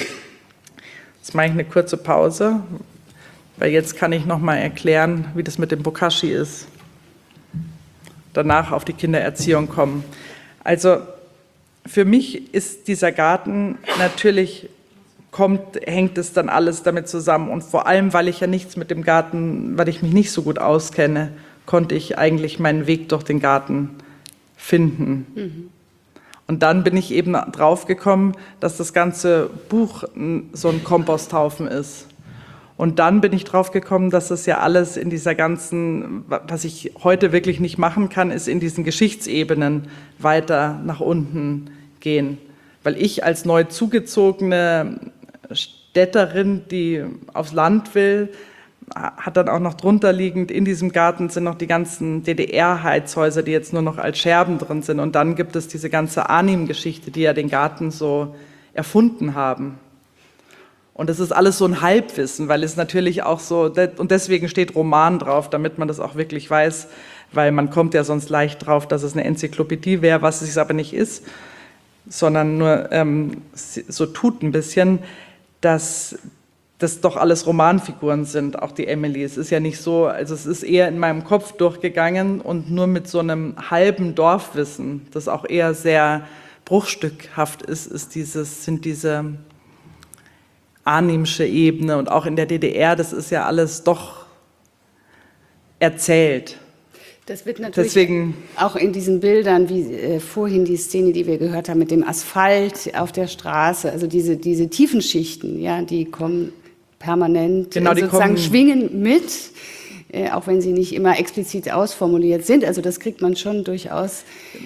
Jetzt mache ich eine kurze Pause, weil jetzt kann ich noch mal erklären, wie das mit dem Bokashi ist. Danach auf die Kindererziehung kommen. Also für mich ist dieser Garten natürlich hängt es dann alles damit zusammen und vor allem, weil ich ja nichts mit dem Garten, weil ich mich nicht so gut auskenne, konnte ich eigentlich meinen Weg durch den Garten finden. Mhm. Und dann bin ich eben drauf gekommen, dass das ganze Buch so ein Komposthaufen ist. Und dann bin ich drauf gekommen, dass das ja alles in dieser ganzen, was ich heute wirklich nicht machen kann, ist in diesen Geschichtsebenen weiter nach unten gehen. Weil ich als neu zugezogene Städterin, die aufs Land will, hat dann auch noch drunter liegend, in diesem Garten sind noch die ganzen DDR-Heizhäuser, die jetzt nur noch als Scherben drin sind. Und dann gibt es diese ganze Arnim-Geschichte, die ja den Garten so erfunden haben. Und das ist alles so ein Halbwissen, weil es natürlich auch so, und deswegen steht Roman drauf, damit man das auch wirklich weiß, weil man kommt ja sonst leicht drauf, dass es eine Enzyklopädie wäre, was es aber nicht ist, sondern nur so tut ein bisschen, dass das doch alles Romanfiguren sind, auch die Emily. Es ist ja nicht so, also es ist eher in meinem Kopf durchgegangen und nur mit so einem halben Dorfwissen, das auch eher sehr bruchstückhaft ist sind diese Arnimsche Ebene und auch in der DDR, das ist ja alles doch erzählt. Das wird natürlich auch in diesen Bildern, wie vorhin die Szene, die wir gehört haben, mit dem Asphalt auf der Straße, also diese tiefen Schichten, ja, die kommen permanent sozusagen schwingen mit, auch wenn sie nicht immer explizit ausformuliert sind. Also das kriegt man schon durchaus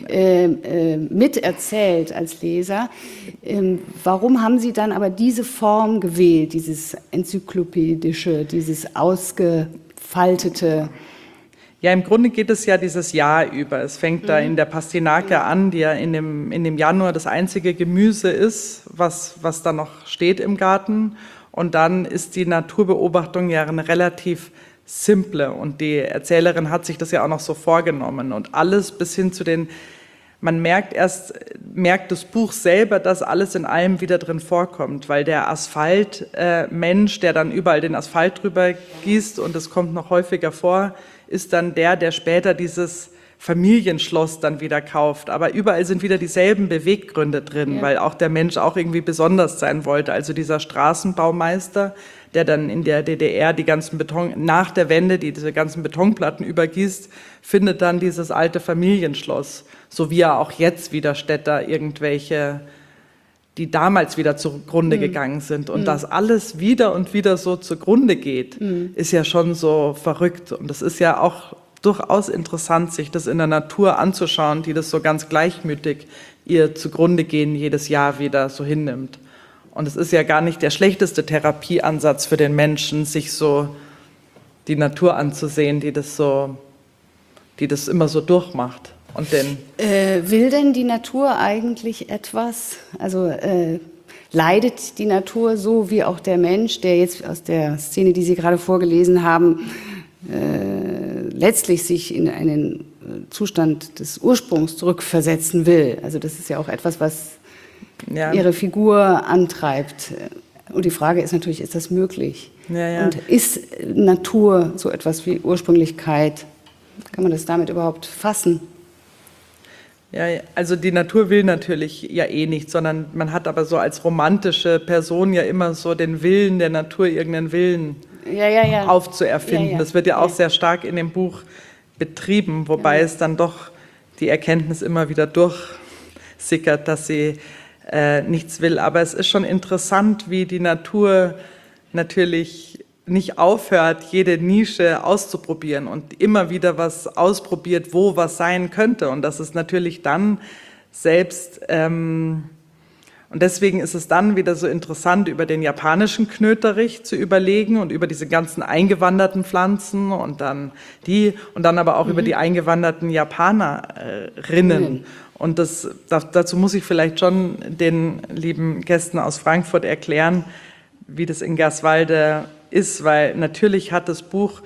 miterzählt als Leser. Warum haben Sie dann aber diese Form gewählt, dieses enzyklopädische, dieses ausgefaltete? Ja, im Grunde geht es ja dieses Jahr über. Es fängt da in der Pastinake an, die ja in dem Januar das einzige Gemüse ist, was da noch steht im Garten. Und dann ist die Naturbeobachtung ja eine relativ simple. Und die Erzählerin hat sich das ja auch noch so vorgenommen. Und alles bis hin zu man merkt das Buch selber, dass alles in allem wieder drin vorkommt. Weil der Asphaltmensch, der dann überall den Asphalt drüber gießt, und das kommt noch häufiger vor, ist dann der später dieses Familienschloss dann wieder kauft. Aber überall sind wieder dieselben Beweggründe drin, weil auch der Mensch auch irgendwie besonders sein wollte. Also dieser Straßenbaumeister, der dann in der DDR die ganzen nach der Wende diese ganzen Betonplatten übergießt, findet dann dieses alte Familienschloss. So wie er auch jetzt wieder Städter irgendwelche, die damals wieder zugrunde gegangen sind. Und dass alles wieder und wieder so zugrunde geht, ist ja schon so verrückt. Und das ist ja auch durchaus interessant, sich das in der Natur anzuschauen, die das so ganz gleichmütig ihr zugrunde gehen jedes Jahr wieder so hinnimmt. Und es ist ja gar nicht der schlechteste Therapieansatz für den Menschen, sich so die Natur anzusehen, die das immer so durchmacht. Und will denn die Natur eigentlich etwas? Also leidet die Natur so wie auch der Mensch, der jetzt aus der Szene, die Sie gerade vorgelesen haben, letztlich sich in einen Zustand des Ursprungs zurückversetzen will? Also das ist ja auch etwas, was Ihre Figur antreibt. Und die Frage ist natürlich, ist das möglich? Ja. Und ist Natur so etwas wie Ursprünglichkeit? Kann man das damit überhaupt fassen? Ja, also die Natur will natürlich ja nicht, sondern man hat aber so als romantische Person ja immer so den Willen der Natur, irgendeinen Willen aufzuerfinden. Ja. Das wird ja auch sehr stark in dem Buch betrieben, wobei es dann doch die Erkenntnis immer wieder durchsickert, dass sie nichts will. Aber es ist schon interessant, wie die Natur natürlich nicht aufhört, jede Nische auszuprobieren und immer wieder was ausprobiert, wo was sein könnte. Und das ist natürlich dann selbst, und deswegen ist es dann wieder so interessant, über den japanischen Knöterich zu überlegen und über diese ganzen eingewanderten Pflanzen und dann aber auch über die eingewanderten Japanerinnen. Und dazu muss ich vielleicht schon den lieben Gästen aus Frankfurt erklären, wie das in Gerswalde ist, weil natürlich hat das Buch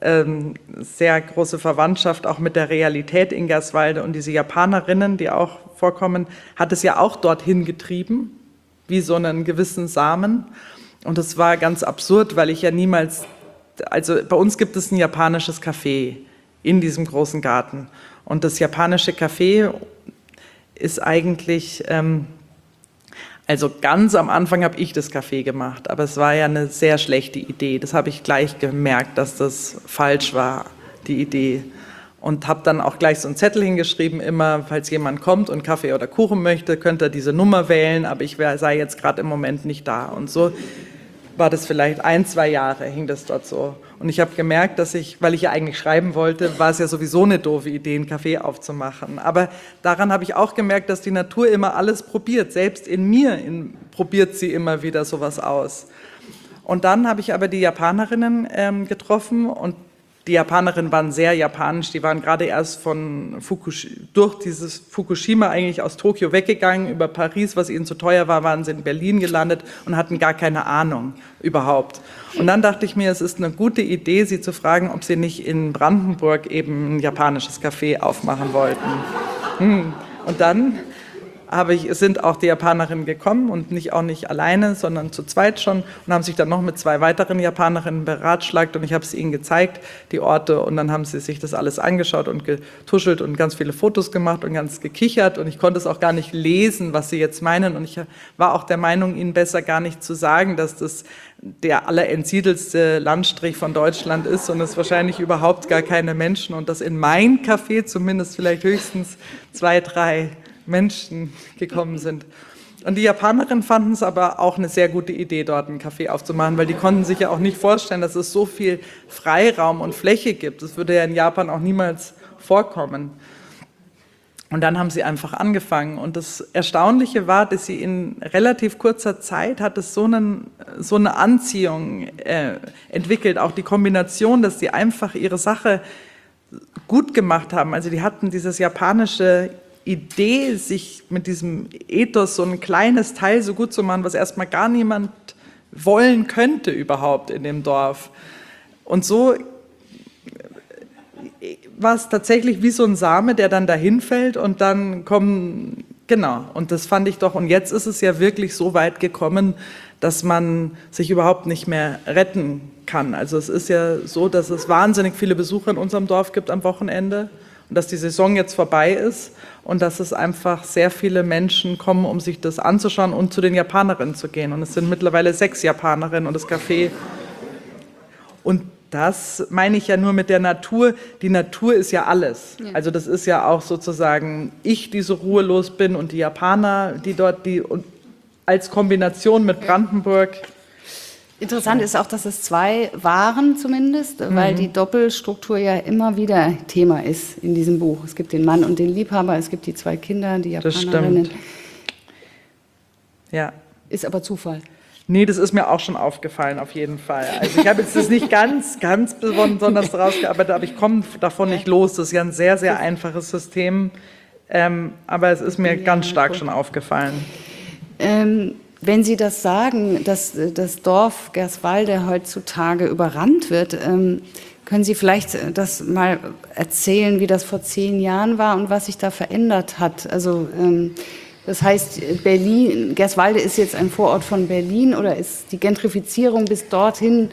sehr große Verwandtschaft auch mit der Realität in Gerswalde, und diese Japanerinnen, die auch vorkommen, hat es ja auch dorthin getrieben, wie so einen gewissen Samen. Und das war ganz absurd, weil ich ja niemals, also bei uns gibt es ein japanisches Café in diesem großen Garten, und das japanische Café ist eigentlich, also ganz am Anfang habe ich das Café gemacht, aber es war ja eine sehr schlechte Idee. Das habe ich gleich gemerkt, dass das falsch war, die Idee. Und habe dann auch gleich so einen Zettel hingeschrieben, immer, falls jemand kommt und Kaffee oder Kuchen möchte, könnt ihr diese Nummer wählen, aber ich sei jetzt gerade im Moment nicht da. Und so war das vielleicht 1-2 Jahre, hing das dort so. Und ich habe gemerkt, dass weil ich ja eigentlich schreiben wollte, war es ja sowieso eine doofe Idee, einen Café aufzumachen. Aber daran habe ich auch gemerkt, dass die Natur immer alles probiert. Selbst in mir probiert sie immer wieder sowas aus. Und dann habe ich aber die Japanerinnen getroffen und die Japanerinnen waren sehr japanisch, die waren gerade erst durch dieses Fukushima eigentlich aus Tokio weggegangen, über Paris, was ihnen zu teuer war, waren sie in Berlin gelandet und hatten gar keine Ahnung überhaupt. Und dann dachte ich mir, es ist eine gute Idee, sie zu fragen, ob sie nicht in Brandenburg eben ein japanisches Café aufmachen wollten. Und dann sind auch die Japanerinnen gekommen und auch nicht alleine, sondern zu zweit schon und haben sich dann noch mit 2 weiteren Japanerinnen beratschlagt und ich habe es ihnen gezeigt, die Orte, und dann haben sie sich das alles angeschaut und getuschelt und ganz viele Fotos gemacht und ganz gekichert und ich konnte es auch gar nicht lesen, was sie jetzt meinen und ich war auch der Meinung, ihnen besser gar nicht zu sagen, dass das der allerentsiedelste Landstrich von Deutschland ist und es wahrscheinlich überhaupt gar keine Menschen und dass in mein Café zumindest vielleicht höchstens 2, 3 Menschen gekommen sind. Und die Japanerinnen fanden es aber auch eine sehr gute Idee, dort einen Café aufzumachen, weil die konnten sich ja auch nicht vorstellen, dass es so viel Freiraum und Fläche gibt. Das würde ja in Japan auch niemals vorkommen. Und dann haben sie einfach angefangen. Und das Erstaunliche war, dass sie in relativ kurzer Zeit hat es so eine Anziehung entwickelt, auch die Kombination, dass sie einfach ihre Sache gut gemacht haben. Also die hatten dieses japanische Idee, sich mit diesem Ethos so ein kleines Teil so gut zu machen, was erstmal gar niemand wollen könnte überhaupt in dem Dorf. Und so war es tatsächlich wie so ein Same, der dann dahin fällt und dann kommen, genau, und das fand ich doch, und jetzt ist es ja wirklich so weit gekommen, dass man sich überhaupt nicht mehr retten kann. Also es ist ja so, dass es wahnsinnig viele Besucher in unserem Dorf gibt am Wochenende. Und dass die Saison jetzt vorbei ist und dass es einfach sehr viele Menschen kommen, um sich das anzuschauen und zu den Japanerinnen zu gehen. Und es sind mittlerweile 6 Japanerinnen und das Café. Und das meine ich ja nur mit der Natur. Die Natur ist ja alles. Ja. Also das ist ja auch sozusagen ich, die so ruhelos bin und die Japaner, die dort, und als Kombination mit Brandenburg. Interessant ist auch, dass es 2 waren zumindest, weil die Doppelstruktur ja immer wieder Thema ist in diesem Buch. Es gibt den Mann und den Liebhaber, es gibt die 2 Kinder, die Japanerinnen. Das stimmt. Ja. Ist aber Zufall. Nee, das ist mir auch schon aufgefallen, auf jeden Fall. Also ich habe jetzt das nicht ganz besonders rausgearbeitet, aber ich komme davon nicht los. Das ist ja ein sehr, sehr einfaches System, aber es ist mir ganz stark schon aufgefallen. Wenn Sie das sagen, dass das Dorf Gerswalde heutzutage überrannt wird, können Sie vielleicht das mal erzählen, wie das vor 10 Jahren war und was sich da verändert hat? Also das heißt, Gerswalde ist jetzt ein Vorort von Berlin oder ist die Gentrifizierung bis dorthin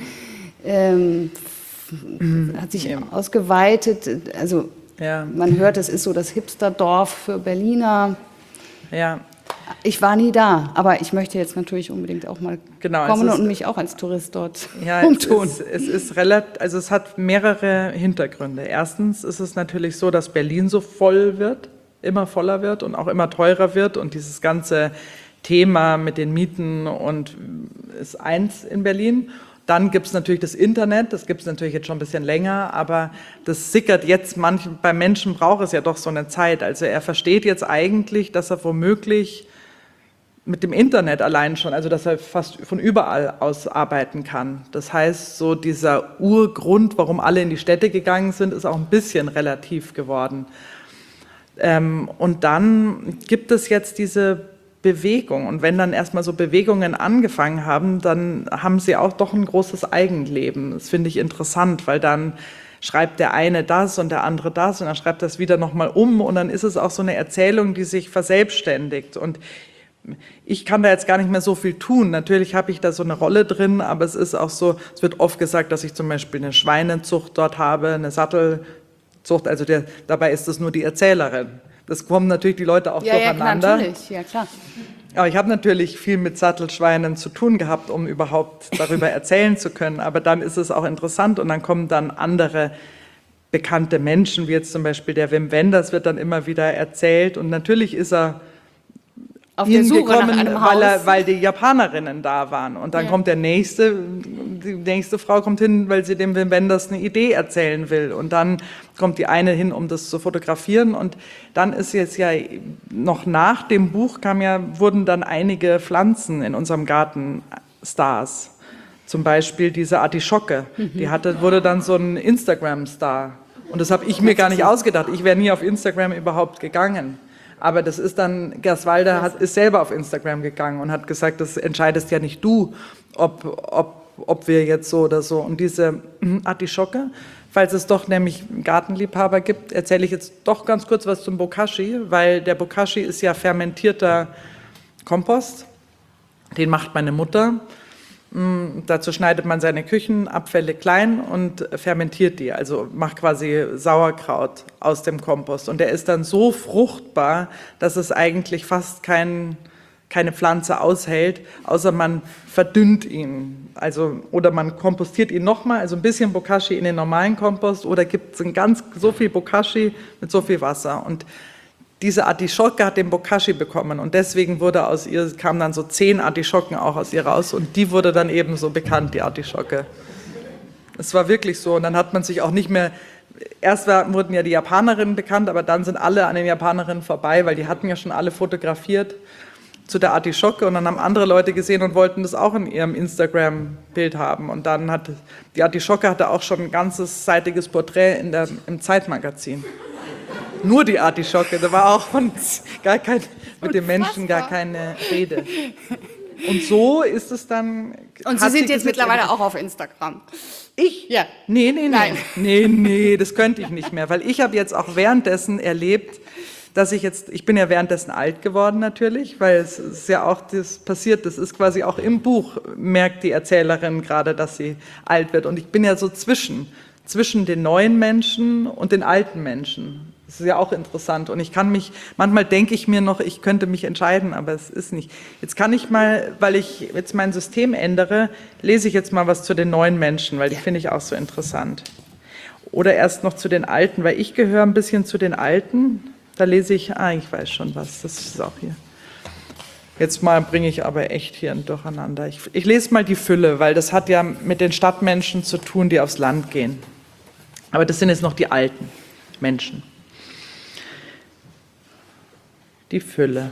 hat sich ausgeweitet? Also man hört, es ist so das Hipsterdorf für Berliner. Ja. Ich war nie da, aber ich möchte jetzt natürlich unbedingt auch mal kommen und mich auch als Tourist dort umtun. Es hat mehrere Hintergründe. Erstens ist es natürlich so, dass Berlin so voll wird, immer voller wird und auch immer teurer wird und dieses ganze Thema mit den Mieten und ist eins in Berlin. Dann gibt es natürlich das Internet, das gibt es natürlich jetzt schon ein bisschen länger, aber das sickert jetzt, bei Menschen braucht es ja doch so eine Zeit. Also er versteht jetzt eigentlich, dass er womöglich mit dem Internet allein schon, also dass er fast von überall aus arbeiten kann. Das heißt, so dieser Urgrund, warum alle in die Städte gegangen sind, ist auch ein bisschen relativ geworden. Und dann gibt es jetzt diese Bewegung. Und wenn dann erstmal so Bewegungen angefangen haben, dann haben sie auch doch ein großes Eigenleben. Das finde ich interessant, weil dann schreibt der eine das und der andere das und dann schreibt das wieder nochmal um und dann ist es auch so eine Erzählung, die sich verselbstständigt. Und ich kann da jetzt gar nicht mehr so viel tun. Natürlich habe ich da so eine Rolle drin, aber es ist auch so, es wird oft gesagt, dass ich zum Beispiel eine Schweinezucht dort habe, eine Sattelzucht, also dabei ist es nur die Erzählerin. Das kommen natürlich die Leute auch durcheinander. Ja, natürlich, ja klar. Aber ich habe natürlich viel mit Sattelschweinen zu tun gehabt, um überhaupt darüber erzählen zu können. Aber dann ist es auch interessant und dann kommen dann andere bekannte Menschen, wie jetzt zum Beispiel der Wim Wenders, wird dann immer wieder erzählt. Und natürlich ist er auf der Suche nach einem Haus. Weil die Japanerinnen da waren. Und dann kommt die nächste Frau kommt hin, weil sie dem Wim Wenders eine Idee erzählen will. Und dann kommt die eine hin, um das zu fotografieren. Und dann ist jetzt ja noch nach dem Buch wurden dann einige Pflanzen in unserem Garten Stars. Zum Beispiel diese Artischocke, wurde dann so ein Instagram-Star. Und das habe ich mir gar nicht ausgedacht. Ich wäre nie auf Instagram überhaupt gegangen. Aber das ist dann, Gerswalder ist selber auf Instagram gegangen und hat gesagt, das entscheidest ja nicht du, ob wir jetzt so oder so. Und diese Artischocke, falls es doch nämlich Gartenliebhaber gibt, erzähle ich jetzt doch ganz kurz was zum Bokashi, weil der Bokashi ist ja fermentierter Kompost. Den macht meine Mutter. Dazu schneidet man seine Küchenabfälle klein und fermentiert die, also macht quasi Sauerkraut aus dem Kompost. Und der ist dann so fruchtbar, dass es eigentlich fast keine Pflanze aushält, außer man verdünnt ihn. Also, oder man kompostiert ihn nochmal, also ein bisschen Bokashi in den normalen Kompost, oder gibt so viel Bokashi mit so viel Wasser. Und diese Artischocke hat den Bokashi bekommen und deswegen kamen dann so 10 Artischocken auch aus ihr raus und die wurde dann eben so bekannt, die Artischocke. Es war wirklich so und dann hat man sich auch nicht mehr, wurden ja die Japanerinnen bekannt, aber dann sind alle an den Japanerinnen vorbei, weil die hatten ja schon alle fotografiert zu der Artischocke und dann haben andere Leute gesehen und wollten das auch in ihrem Instagram-Bild haben und dann die Artischocke hatte auch schon ein ganzes seitiges Porträt im Zeitmagazin. Nur die Artischocke, da war auch mit den Menschen gar keine Rede. Und so ist es dann... Und Sie sind jetzt mittlerweile auch auf Instagram. Ich? Ja. Nee, das könnte ich nicht mehr, weil ich habe jetzt auch währenddessen erlebt, dass ich bin ja währenddessen alt geworden natürlich, weil es ist ja auch das passiert, das ist quasi auch im Buch, merkt die Erzählerin gerade, dass sie alt wird. Und ich bin ja so zwischen den neuen Menschen und den alten Menschen. Das ist ja auch interessant und manchmal denke ich mir noch, ich könnte mich entscheiden, aber es ist nicht. Jetzt kann ich mal, weil ich jetzt mein System ändere, lese ich jetzt mal was zu den neuen Menschen, weil die finde ich auch so interessant. Oder erst noch zu den Alten, weil ich gehöre ein bisschen zu den Alten. Da lese ich, ich weiß schon was, das ist auch hier. Jetzt mal bringe ich aber echt hier ein Durcheinander. Ich lese mal die Fülle, weil das hat ja mit den Stadtmenschen zu tun, die aufs Land gehen. Aber das sind jetzt noch die alten Menschen. Die Fülle.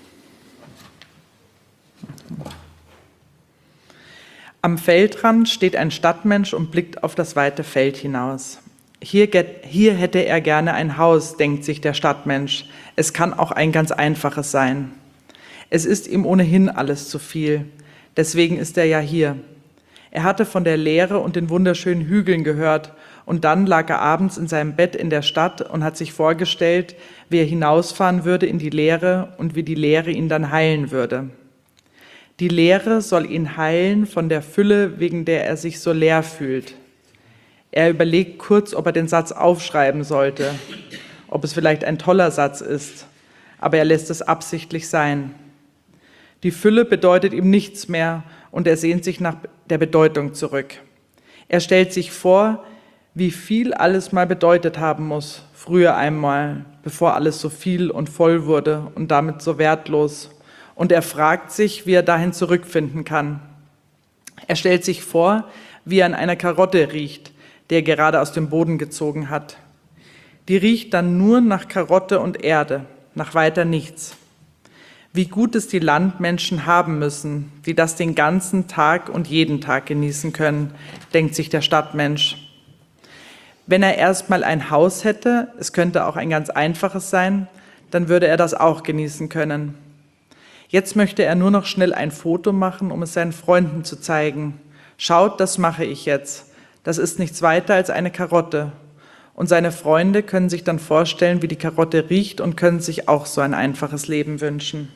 Am Feldrand steht ein Stadtmensch und blickt auf das weite Feld hinaus. Hier hätte er gerne ein Haus, denkt sich der Stadtmensch. Es kann auch ein ganz einfaches sein. Es ist ihm ohnehin alles zu viel. Deswegen ist er ja hier. Er hatte von der Leere und den wunderschönen Hügeln gehört und dann lag er abends in seinem Bett in der Stadt und hat sich vorgestellt, wie er hinausfahren würde in die Leere und wie die Leere ihn dann heilen würde. Die Leere soll ihn heilen von der Fülle, wegen der er sich so leer fühlt. Er überlegt kurz, ob er den Satz aufschreiben sollte, ob es vielleicht ein toller Satz ist, aber er lässt es absichtlich sein. Die Fülle bedeutet ihm nichts mehr und er sehnt sich nach der Bedeutung zurück. Er stellt sich vor, wie viel alles mal bedeutet haben muss, früher einmal, bevor alles so viel und voll wurde und damit so wertlos. Und er fragt sich, wie er dahin zurückfinden kann. Er stellt sich vor, wie er an einer Karotte riecht, die er gerade aus dem Boden gezogen hat. Die riecht dann nur nach Karotte und Erde, nach weiter nichts. Wie gut es die Landmenschen haben müssen, die das den ganzen Tag und jeden Tag genießen können, denkt sich der Stadtmensch. Wenn er erstmal ein Haus hätte, es könnte auch ein ganz einfaches sein, dann würde er das auch genießen können. Jetzt möchte er nur noch schnell ein Foto machen, um es seinen Freunden zu zeigen. Schaut, das mache ich jetzt. Das ist nichts weiter als eine Karotte. Und seine Freunde können sich dann vorstellen, wie die Karotte riecht und können sich auch so ein einfaches Leben wünschen.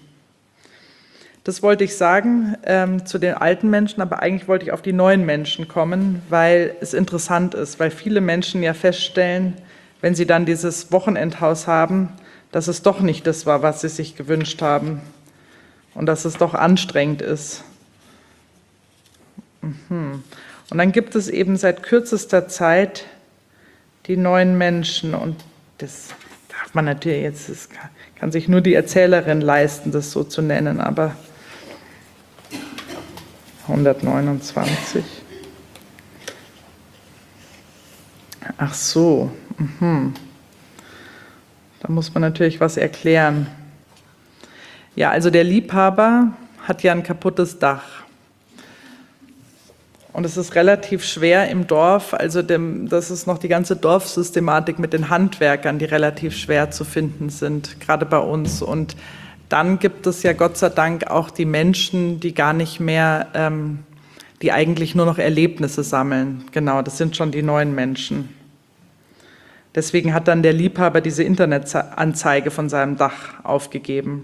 Das wollte ich sagen zu den alten Menschen, aber eigentlich wollte ich auf die neuen Menschen kommen, weil es interessant ist, weil viele Menschen ja feststellen, wenn sie dann dieses Wochenendhaus haben, dass es doch nicht das war, was sie sich gewünscht haben und dass es doch anstrengend ist. Und dann gibt es eben seit kürzester Zeit die neuen Menschen und das darf man natürlich jetzt, das kann sich nur die Erzählerin leisten, das so zu nennen, aber 129. Ach so. Da muss man natürlich was erklären. Ja, also der Liebhaber hat ja ein kaputtes Dach. Und es ist relativ schwer im Dorf, also das ist noch die ganze Dorfsystematik mit den Handwerkern, die relativ schwer zu finden sind, gerade bei uns. Und dann gibt es ja Gott sei Dank auch die Menschen, die gar nicht mehr, die eigentlich nur noch Erlebnisse sammeln. Genau, das sind schon die neuen Menschen. Deswegen hat dann der Liebhaber diese Internetanzeige von seinem Dach aufgegeben.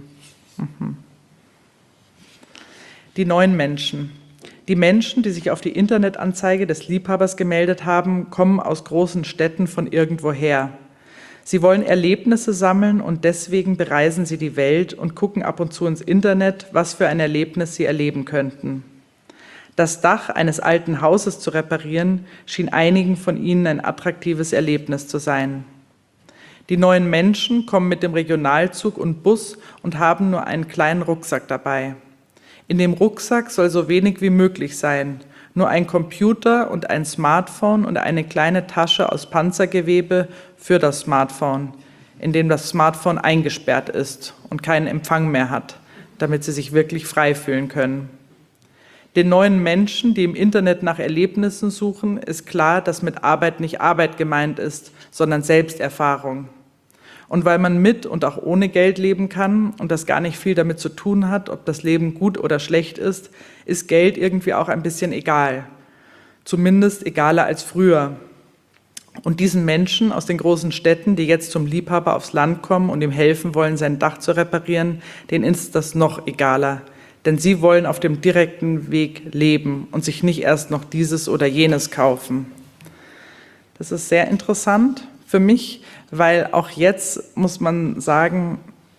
Die neuen Menschen. Die Menschen, die sich auf die Internetanzeige des Liebhabers gemeldet haben, kommen aus großen Städten von irgendwoher. Sie wollen Erlebnisse sammeln und deswegen bereisen sie die Welt und gucken ab und zu ins Internet, was für ein Erlebnis sie erleben könnten. Das Dach eines alten Hauses zu reparieren, schien einigen von ihnen ein attraktives Erlebnis zu sein. Die neuen Menschen kommen mit dem Regionalzug und Bus und haben nur einen kleinen Rucksack dabei. In dem Rucksack soll so wenig wie möglich sein, nur ein Computer und ein Smartphone und eine kleine Tasche aus Panzergewebe für das Smartphone, in dem das Smartphone eingesperrt ist und keinen Empfang mehr hat, damit sie sich wirklich frei fühlen können. Den neuen Menschen, die im Internet nach Erlebnissen suchen, ist klar, dass mit Arbeit nicht Arbeit gemeint ist, sondern Selbsterfahrung. Und weil man mit und auch ohne Geld leben kann und das gar nicht viel damit zu tun hat, ob das Leben gut oder schlecht ist, ist Geld irgendwie auch ein bisschen egal. Zumindest egaler als früher. Und diesen Menschen aus den großen Städten, die jetzt zum Liebhaber aufs Land kommen und ihm helfen wollen, sein Dach zu reparieren, denen ist das noch egaler. Denn sie wollen auf dem direkten Weg leben und sich nicht erst noch dieses oder jenes kaufen. Das ist sehr interessant für mich, weil auch jetzt muss man sagen,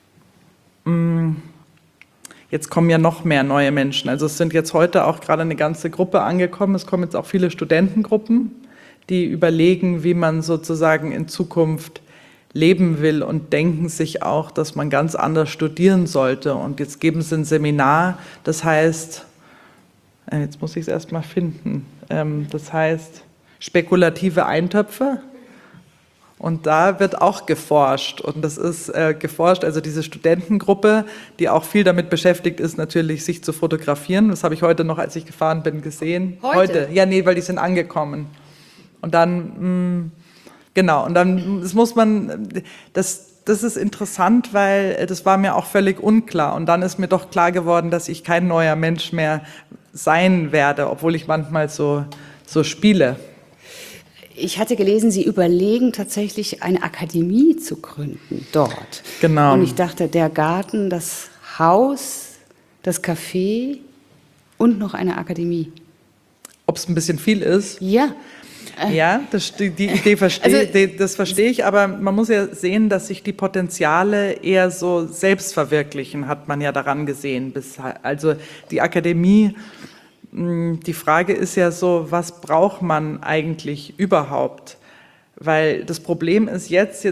jetzt kommen ja noch mehr neue Menschen. Also es sind jetzt heute auch gerade eine ganze Gruppe angekommen. Es kommen jetzt auch viele Studentengruppen, die überlegen, wie man sozusagen in Zukunft leben will und denken sich auch, dass man ganz anders studieren sollte. Und jetzt geben sie ein Seminar, das heißt, jetzt muss ich es erst mal finden, das heißt spekulative Eintöpfe. Und da wird auch geforscht. Und das ist geforscht, also diese Studentengruppe, die auch viel damit beschäftigt ist, natürlich sich zu fotografieren. Das habe ich heute noch, als ich gefahren bin, gesehen. Heute? Ja, nee, weil die sind angekommen. Und dann, genau, und dann das muss man, das ist interessant, weil das war mir auch völlig unklar. Und dann ist mir doch klar geworden, dass ich kein neuer Mensch mehr sein werde, obwohl ich manchmal so spiele. Ich hatte gelesen, Sie überlegen tatsächlich eine Akademie zu gründen dort. Genau. Und ich dachte, der Garten, das Haus, das Café und noch eine Akademie. Ob es ein bisschen viel ist? Ja. Ja, die Idee das verstehe ich, aber man muss ja sehen, dass sich die Potenziale eher so selbst verwirklichen, hat man ja daran gesehen. Also die Akademie, die Frage ist ja so, was braucht man eigentlich überhaupt? Weil das Problem ist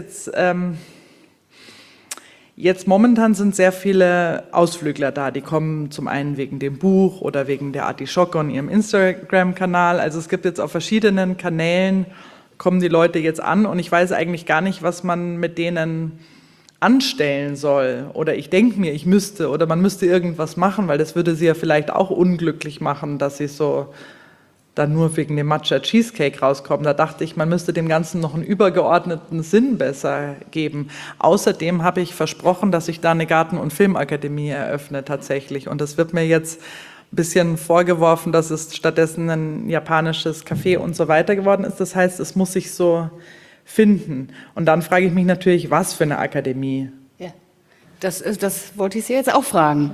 jetzt momentan sind sehr viele Ausflügler da, die kommen zum einen wegen dem Buch oder wegen der Artischocke und ihrem Instagram-Kanal. Also es gibt jetzt auf verschiedenen Kanälen, kommen die Leute jetzt an und ich weiß eigentlich gar nicht, was man mit denen anstellen soll. Oder ich denke mir, ich müsste oder man müsste irgendwas machen, weil das würde sie ja vielleicht auch unglücklich machen, dass sie so dann nur wegen dem Matcha Cheesecake rauskommen. Da dachte ich, man müsste dem Ganzen noch einen übergeordneten Sinn besser geben. Außerdem habe ich versprochen, dass ich da eine Garten- und Filmakademie eröffne tatsächlich. Und das wird mir jetzt ein bisschen vorgeworfen, dass es stattdessen ein japanisches Café und so weiter geworden ist. Das heißt, es muss sich so finden. Und dann frage ich mich natürlich, was für eine Akademie? Ja, das wollte ich Sie jetzt auch fragen.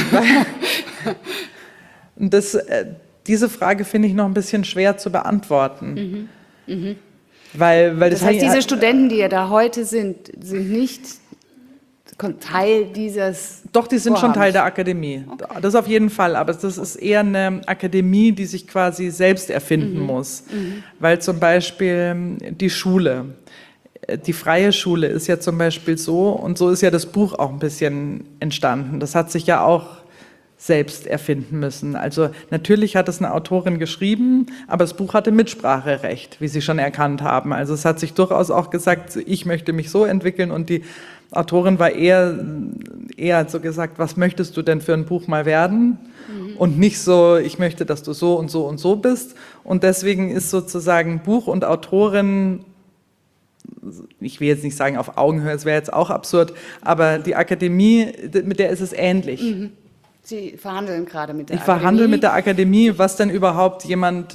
Und diese Frage finde ich noch ein bisschen schwer zu beantworten. Weil das heißt, diese Studenten, die ja da heute sind nicht Teil dieses Doch, die sind schon Vorhabens. Teil der Akademie. Okay. Das auf jeden Fall, aber das ist eher eine Akademie, die sich quasi selbst erfinden muss. Weil zum Beispiel die Schule, die freie Schule ist ja zum Beispiel so, und so ist ja das Buch auch ein bisschen entstanden. Das hat sich ja auch selbst erfinden müssen. Also natürlich hat es eine Autorin geschrieben, aber das Buch hatte Mitspracherecht, wie Sie schon erkannt haben. Also es hat sich durchaus auch gesagt, ich möchte mich so entwickeln, und die Autorin war eher so gesagt, was möchtest du denn für ein Buch mal werden? Und nicht so, ich möchte, dass du so und so und so bist. Und deswegen ist sozusagen Buch und Autorin, ich will jetzt nicht sagen auf Augenhöhe, es wäre jetzt auch absurd, aber die Akademie, mit der ist es ähnlich. Sie verhandeln gerade mit der Ich Akademie. verhandle mit der Akademie, was denn überhaupt jemand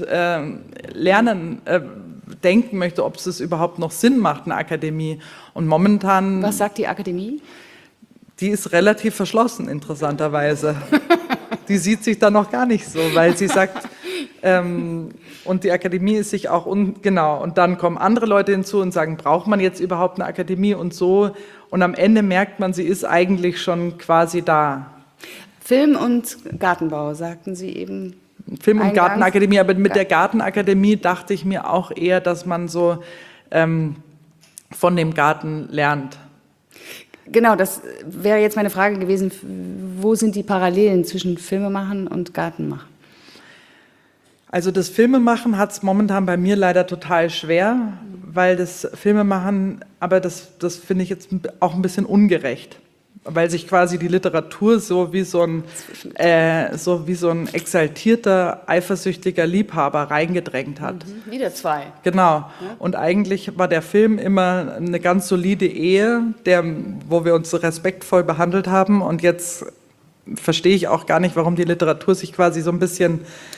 denken möchte, ob es überhaupt noch Sinn macht, eine Akademie. Und momentan... Was sagt die Akademie? Die ist relativ verschlossen, interessanterweise. Die sieht sich da noch gar nicht so, weil sie sagt, und die Akademie ist sich auch, genau, und dann kommen andere Leute hinzu und sagen, braucht man jetzt überhaupt eine Akademie und so, und am Ende merkt man, sie ist eigentlich schon quasi da. Film und Gartenbau, sagten Sie eben. Film- und eingangs. Gartenakademie, aber mit der Gartenakademie dachte ich mir auch eher, dass man so von dem Garten lernt. Genau, das wäre jetzt meine Frage gewesen. Wo sind die Parallelen zwischen Filmemachen und Gartenmachen? Also das Filmemachen hat es momentan bei mir leider total schwer, weil das Filmemachen, aber das finde ich jetzt auch ein bisschen ungerecht, weil sich quasi die Literatur so wie so ein exaltierter, eifersüchtiger Liebhaber reingedrängt hat. Wieder zwei. Genau. Und eigentlich war der Film immer eine ganz solide Ehe, wo wir uns respektvoll behandelt haben. Und jetzt verstehe ich auch gar nicht, warum die Literatur sich quasi so ein bisschen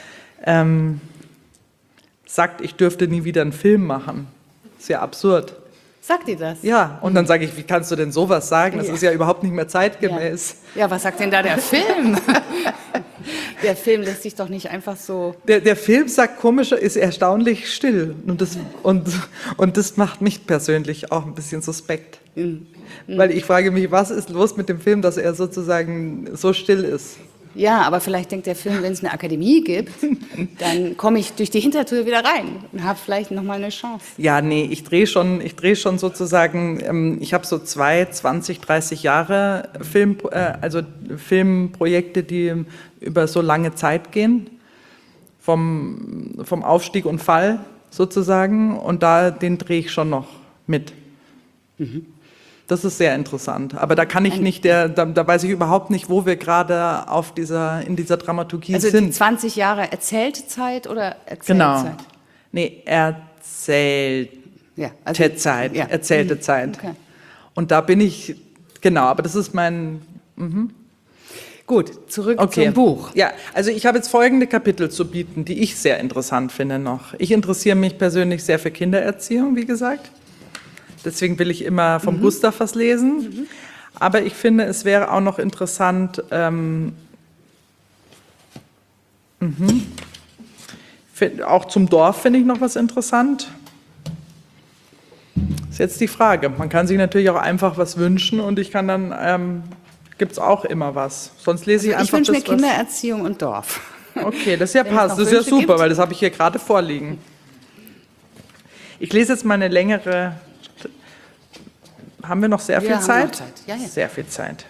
sagt, ich dürfte nie wieder einen Film machen. Sehr absurd. Sagt ihr das? Ja, und dann sage ich, wie kannst du denn sowas sagen? Das ist ja überhaupt nicht mehr zeitgemäß. Ja, was sagt denn da der Film? Der Film lässt sich doch nicht einfach so... Der Film, sagt komischer, ist erstaunlich still. Und das macht mich persönlich auch ein bisschen suspekt. Weil ich frage mich, was ist los mit dem Film, dass er sozusagen so still ist? Ja, aber vielleicht denkt der Film, wenn es eine Akademie gibt, dann komme ich durch die Hintertür wieder rein und habe vielleicht nochmal eine Chance. Ja, nee, ich drehe schon sozusagen, ich habe so 20, 30 Jahre Filmprojekte, die über so lange Zeit gehen, vom Aufstieg und Fall sozusagen, und den drehe ich schon noch mit. Das ist sehr interessant, aber da kann ich nicht, da weiß ich überhaupt nicht, wo wir gerade in dieser Dramaturgie sind. Also die 20 Jahre erzählte Zeit oder Erzählzeit? Genau. Nee, erzählte Zeit. Okay. Und da bin ich, genau, aber das ist mein... Gut, zurück zum Buch. Ja, also ich habe jetzt folgende Kapitel zu bieten, die ich sehr interessant finde noch. Ich interessiere mich persönlich sehr für Kindererziehung, wie gesagt. Deswegen will ich immer vom Gustav was lesen. Aber ich finde, es wäre auch noch interessant, auch zum Dorf finde ich noch was interessant. Ist jetzt die Frage. Man kann sich natürlich auch einfach was wünschen, und ich kann dann, gibt es auch immer was. Sonst lese ich einfach Ich wünsche mir das, was... Kindererziehung und Dorf. Okay, das ist ja Wenn es passt. noch Das ist ja Wünsche super, gibt. weil das habe ich hier gerade vorliegen. Ich lese jetzt mal eine längere... Haben wir noch sehr viel Wir haben Zeit? noch Zeit. Ja, ja. Sehr viel Zeit.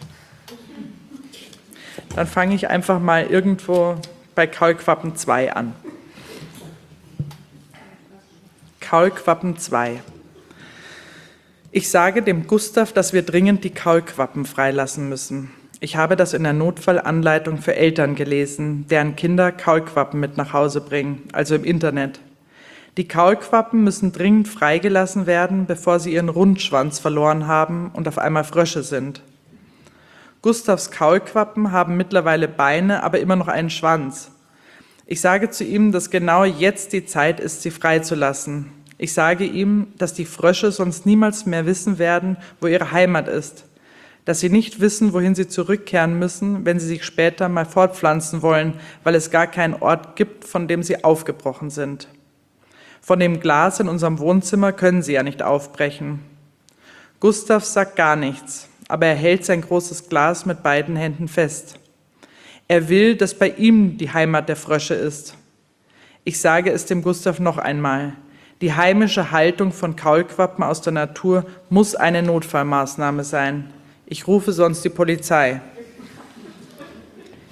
Dann fange ich einfach mal irgendwo bei Kaulquappen 2 an. Kaulquappen 2. Ich sage dem Gustav, dass wir dringend die Kaulquappen freilassen müssen. Ich habe das in der Notfallanleitung für Eltern gelesen, deren Kinder Kaulquappen mit nach Hause bringen, also im Internet. Die Kaulquappen müssen dringend freigelassen werden, bevor sie ihren Rundschwanz verloren haben und auf einmal Frösche sind. Gustavs Kaulquappen haben mittlerweile Beine, aber immer noch einen Schwanz. Ich sage zu ihm, dass genau jetzt die Zeit ist, sie freizulassen. Ich sage ihm, dass die Frösche sonst niemals mehr wissen werden, wo ihre Heimat ist. Dass sie nicht wissen, wohin sie zurückkehren müssen, wenn sie sich später mal fortpflanzen wollen, weil es gar keinen Ort gibt, von dem sie aufgebrochen sind. Von dem Glas in unserem Wohnzimmer können sie ja nicht aufbrechen. Gustav sagt gar nichts, aber er hält sein großes Glas mit beiden Händen fest. Er will, dass bei ihm die Heimat der Frösche ist. Ich sage es dem Gustav noch einmal. Die heimische Haltung von Kaulquappen aus der Natur muss eine Notfallmaßnahme sein. Ich rufe sonst die Polizei.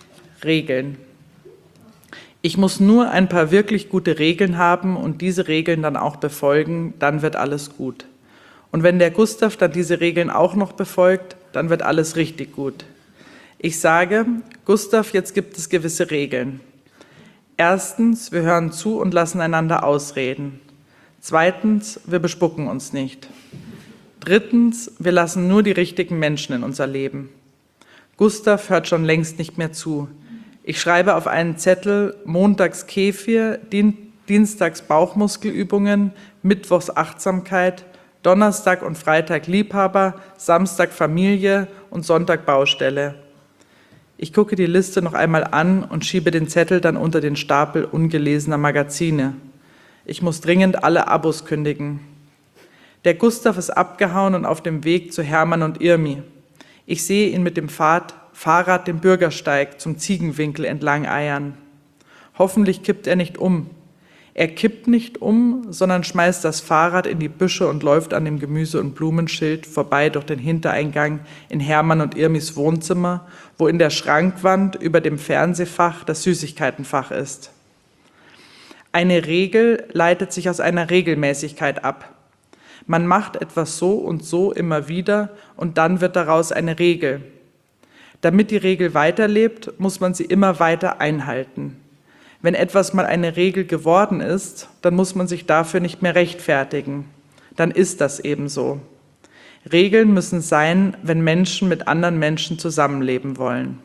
Regeln. Ich muss nur ein paar wirklich gute Regeln haben und diese Regeln dann auch befolgen, dann wird alles gut. Und wenn der Gustav dann diese Regeln auch noch befolgt, dann wird alles richtig gut. Ich sage, Gustav, jetzt gibt es gewisse Regeln. Erstens, wir hören zu und lassen einander ausreden. Zweitens, wir bespucken uns nicht. Drittens, wir lassen nur die richtigen Menschen in unser Leben. Gustav hört schon längst nicht mehr zu. Ich schreibe auf einen Zettel montags Kefir, dienstags Bauchmuskelübungen, mittwochs Achtsamkeit, Donnerstag und Freitag Liebhaber, Samstag Familie und Sonntag Baustelle. Ich gucke die Liste noch einmal an und schiebe den Zettel dann unter den Stapel ungelesener Magazine. Ich muss dringend alle Abos kündigen. Der Gustav ist abgehauen und auf dem Weg zu Hermann und Irmi. Ich sehe ihn mit dem Fahrrad den Bürgersteig zum Ziegenwinkel entlang eiern. Hoffentlich kippt er nicht um. Er kippt nicht um, sondern schmeißt das Fahrrad in die Büsche und läuft an dem Gemüse- und Blumenschild vorbei durch den Hintereingang in Hermann und Irmis Wohnzimmer, wo in der Schrankwand über dem Fernsehfach das Süßigkeitenfach ist. Eine Regel leitet sich aus einer Regelmäßigkeit ab. Man macht etwas so und so immer wieder und dann wird daraus eine Regel. Damit die Regel weiterlebt, muss man sie immer weiter einhalten. Wenn etwas mal eine Regel geworden ist, dann muss man sich dafür nicht mehr rechtfertigen. Dann ist das eben so. Regeln müssen sein, wenn Menschen mit anderen Menschen zusammenleben wollen.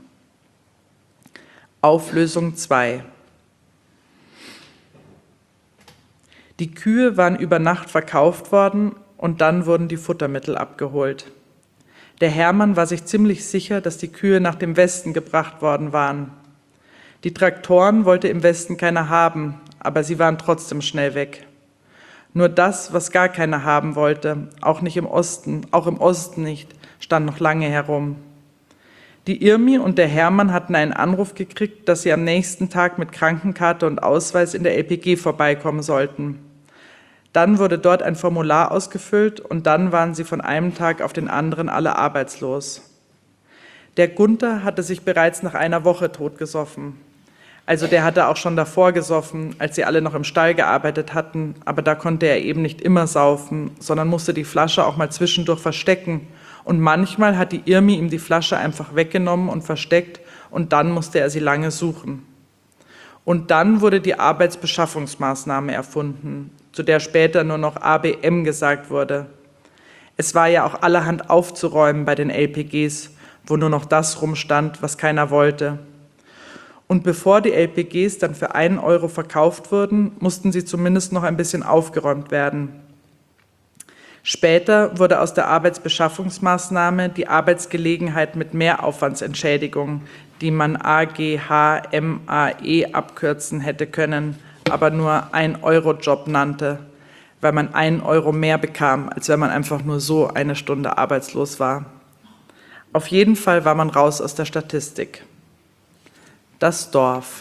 Auflösung 2. Die Kühe waren über Nacht verkauft worden und dann wurden die Futtermittel abgeholt. Der Hermann war sich ziemlich sicher, dass die Kühe nach dem Westen gebracht worden waren. Die Traktoren wollte im Westen keiner haben, aber sie waren trotzdem schnell weg. Nur das, was gar keiner haben wollte, auch im Osten nicht, stand noch lange herum. Die Irmi und der Hermann hatten einen Anruf gekriegt, dass sie am nächsten Tag mit Krankenkarte und Ausweis in der LPG vorbeikommen sollten. Dann wurde dort ein Formular ausgefüllt und dann waren sie von einem Tag auf den anderen alle arbeitslos. Der Gunther hatte sich bereits nach einer Woche totgesoffen. Also der hatte auch schon davor gesoffen, als sie alle noch im Stall gearbeitet hatten, aber da konnte er eben nicht immer saufen, sondern musste die Flasche auch mal zwischendurch verstecken. Und manchmal hat die Irmi ihm die Flasche einfach weggenommen und versteckt und dann musste er sie lange suchen. Und dann wurde die Arbeitsbeschaffungsmaßnahme erfunden, zu der später nur noch ABM gesagt wurde. Es war ja auch allerhand aufzuräumen bei den LPGs, wo nur noch das rumstand, was keiner wollte. Und bevor die LPGs dann für 1 Euro verkauft wurden, mussten sie zumindest noch ein bisschen aufgeräumt werden. Später wurde aus der Arbeitsbeschaffungsmaßnahme die Arbeitsgelegenheit mit Mehraufwandsentschädigung, die man AGHMAE abkürzen hätte können, aber nur 1-Euro-Job nannte, weil man 1 Euro mehr bekam, als wenn man einfach nur so eine Stunde arbeitslos war. Auf jeden Fall war man raus aus der Statistik. Das Dorf.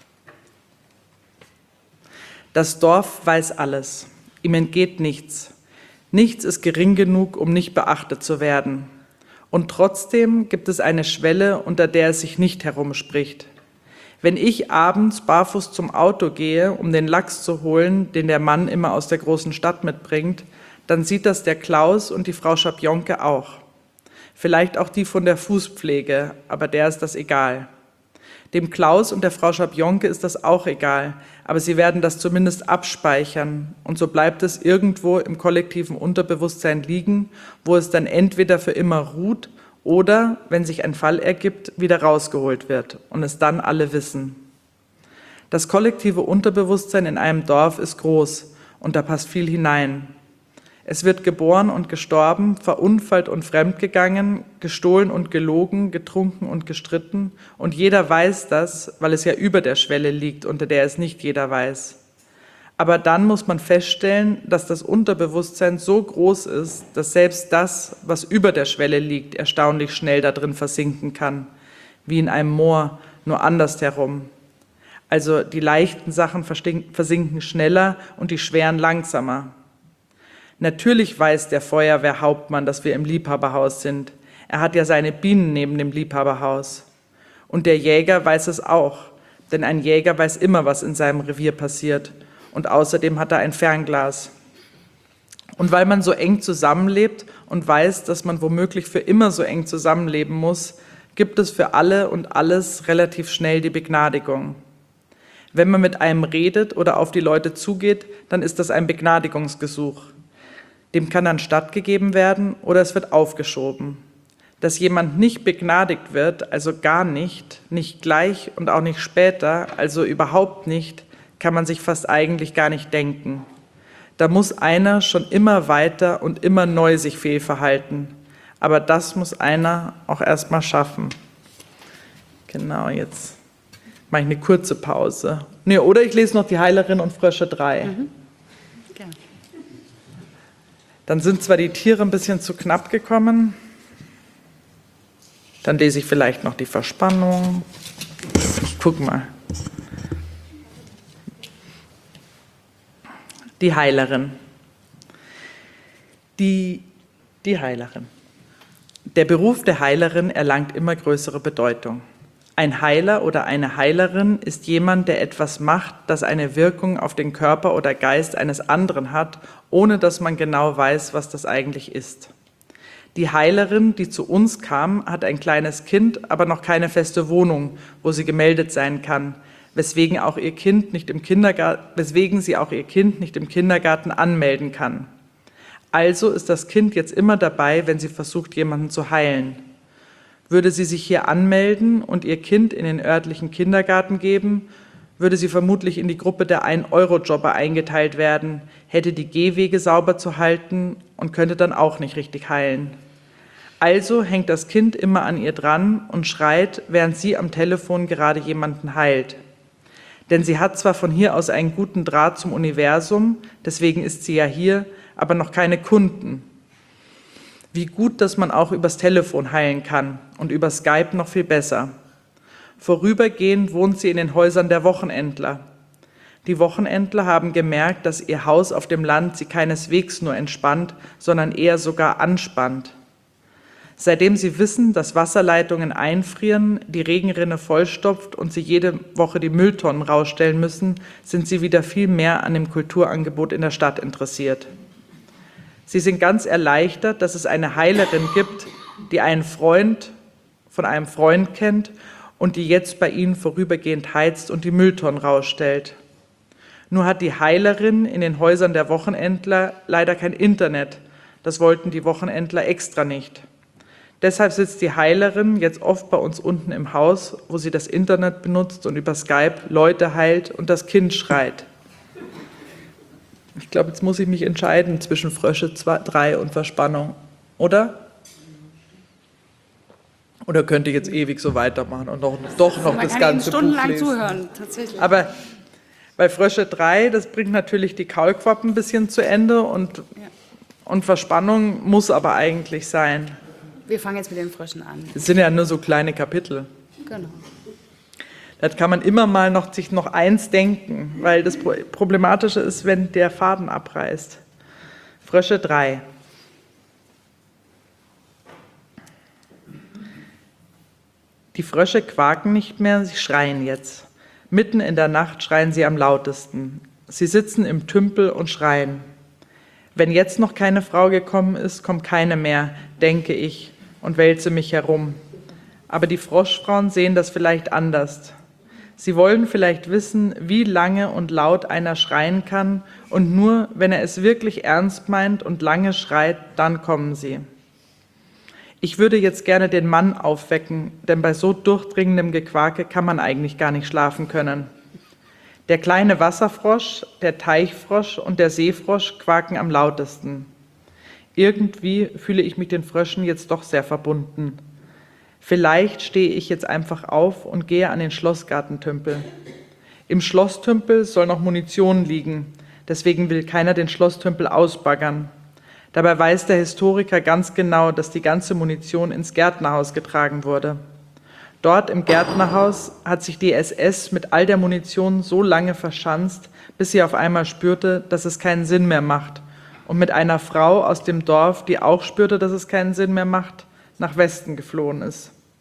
Das Dorf weiß alles. Ihm entgeht nichts. Nichts ist gering genug, um nicht beachtet zu werden. Und trotzdem gibt es eine Schwelle, unter der es sich nicht herumspricht. Wenn ich abends barfuß zum Auto gehe, um den Lachs zu holen, den der Mann immer aus der großen Stadt mitbringt, dann sieht das der Klaus und die Frau Schabionke auch. Vielleicht auch die von der Fußpflege, aber der ist das egal. Dem Klaus und der Frau Schabionke ist das auch egal, aber sie werden das zumindest abspeichern und so bleibt es irgendwo im kollektiven Unterbewusstsein liegen, wo es dann entweder für immer ruht oder, wenn sich ein Fall ergibt, wieder rausgeholt wird und es dann alle wissen. Das kollektive Unterbewusstsein in einem Dorf ist groß und da passt viel hinein. Es wird geboren und gestorben, verunfallt und fremdgegangen, gestohlen und gelogen, getrunken und gestritten. Und jeder weiß das, weil es ja über der Schwelle liegt, unter der es nicht jeder weiß. Aber dann muss man feststellen, dass das Unterbewusstsein so groß ist, dass selbst das, was über der Schwelle liegt, erstaunlich schnell da drin versinken kann, wie in einem Moor, nur andersherum. Also die leichten Sachen versinken schneller und die schweren langsamer. Natürlich weiß der Feuerwehrhauptmann, dass wir im Liebhaberhaus sind. Er hat ja seine Bienen neben dem Liebhaberhaus. Und der Jäger weiß es auch, denn ein Jäger weiß immer, was in seinem Revier passiert. Und außerdem hat er ein Fernglas. Und weil man so eng zusammenlebt und weiß, dass man womöglich für immer so eng zusammenleben muss, gibt es für alle und alles relativ schnell die Begnadigung. Wenn man mit einem redet oder auf die Leute zugeht, dann ist das ein Begnadigungsgesuch. Dem kann dann stattgegeben werden oder es wird aufgeschoben. Dass jemand nicht begnadigt wird, also gar nicht, nicht gleich und auch nicht später, also überhaupt nicht, kann man sich fast eigentlich gar nicht denken. Da muss einer schon immer weiter und immer neu sich fehlverhalten. Aber das muss einer auch erst mal schaffen. Genau, jetzt mache ich eine kurze Pause. Nee, oder ich lese noch die Heilerin und Frösche 3. Gerne. Dann sind zwar die Tiere ein bisschen zu knapp gekommen. Dann lese ich vielleicht noch die Verspannung. Ich guck mal. Die Heilerin. Die Heilerin. Der Beruf der Heilerin erlangt immer größere Bedeutung. Ein Heiler oder eine Heilerin ist jemand, der etwas macht, das eine Wirkung auf den Körper oder Geist eines anderen hat, ohne dass man genau weiß, was das eigentlich ist. Die Heilerin, die zu uns kam, hat ein kleines Kind, aber noch keine feste Wohnung, wo sie gemeldet sein kann, weswegen sie auch ihr Kind nicht im Kindergarten anmelden kann. Also ist das Kind jetzt immer dabei, wenn sie versucht, jemanden zu heilen. Würde sie sich hier anmelden und ihr Kind in den örtlichen Kindergarten geben, würde sie vermutlich in die Gruppe der 1-Euro-Jobber eingeteilt werden, hätte die Gehwege sauber zu halten und könnte dann auch nicht richtig heilen. Also hängt das Kind immer an ihr dran und schreit, während sie am Telefon gerade jemanden heilt. Denn sie hat zwar von hier aus einen guten Draht zum Universum, deswegen ist sie ja hier, aber noch keine Kunden. Wie gut, dass man auch übers Telefon heilen kann und über Skype noch viel besser. Vorübergehend wohnt sie in den Häusern der Wochenendler. Die Wochenendler haben gemerkt, dass ihr Haus auf dem Land sie keineswegs nur entspannt, sondern eher sogar anspannt. Seitdem sie wissen, dass Wasserleitungen einfrieren, die Regenrinne vollstopft und sie jede Woche die Mülltonnen rausstellen müssen, sind sie wieder viel mehr an dem Kulturangebot in der Stadt interessiert. Sie sind ganz erleichtert, dass es eine Heilerin gibt, die einen Freund von einem Freund kennt und die jetzt bei ihnen vorübergehend heizt und die Mülltonnen rausstellt. Nur hat die Heilerin in den Häusern der Wochenendler leider kein Internet. Das wollten die Wochenendler extra nicht. Deshalb sitzt die Heilerin jetzt oft bei uns unten im Haus, wo sie das Internet benutzt und über Skype Leute heilt und das Kind schreit. Ich glaube, jetzt muss ich mich entscheiden zwischen Frösche 3 und Verspannung, oder? Oder könnte ich jetzt ewig so weitermachen und doch noch das ganze Buch lesen? Man kann Ihnen stundenlang zuhören, tatsächlich. Aber bei Frösche 3, das bringt natürlich die Kaulquappen ein bisschen zu Ende und Verspannung muss aber eigentlich sein. Wir fangen jetzt mit den Fröschen an. Es sind ja nur so kleine Kapitel. Genau. Das kann man immer mal sich noch eins denken, weil das Problematische ist, wenn der Faden abreißt. Frösche 3. Die Frösche quaken nicht mehr, sie schreien jetzt. Mitten in der Nacht schreien sie am lautesten. Sie sitzen im Tümpel und schreien. Wenn jetzt noch keine Frau gekommen ist, kommt keine mehr, denke ich, und wälze mich herum. Aber die Froschfrauen sehen das vielleicht anders. Sie wollen vielleicht wissen, wie lange und laut einer schreien kann, und nur, wenn er es wirklich ernst meint und lange schreit, dann kommen sie. Ich würde jetzt gerne den Mann aufwecken, denn bei so durchdringendem Gequake kann man eigentlich gar nicht schlafen können. Der kleine Wasserfrosch, der Teichfrosch und der Seefrosch quaken am lautesten. Irgendwie fühle ich mich den Fröschen jetzt doch sehr verbunden. Vielleicht stehe ich jetzt einfach auf und gehe an den Schlossgartentümpel. Im Schlosstümpel soll noch Munition liegen, deswegen will keiner den Schlosstümpel ausbaggern. Dabei weiß der Historiker ganz genau, dass die ganze Munition ins Gärtnerhaus getragen wurde. Dort im Gärtnerhaus hat sich die SS mit all der Munition so lange verschanzt, bis sie auf einmal spürte, dass es keinen Sinn mehr macht, und mit einer Frau aus dem Dorf, die auch spürte, dass es keinen Sinn mehr macht, nach Westen geflohen ist.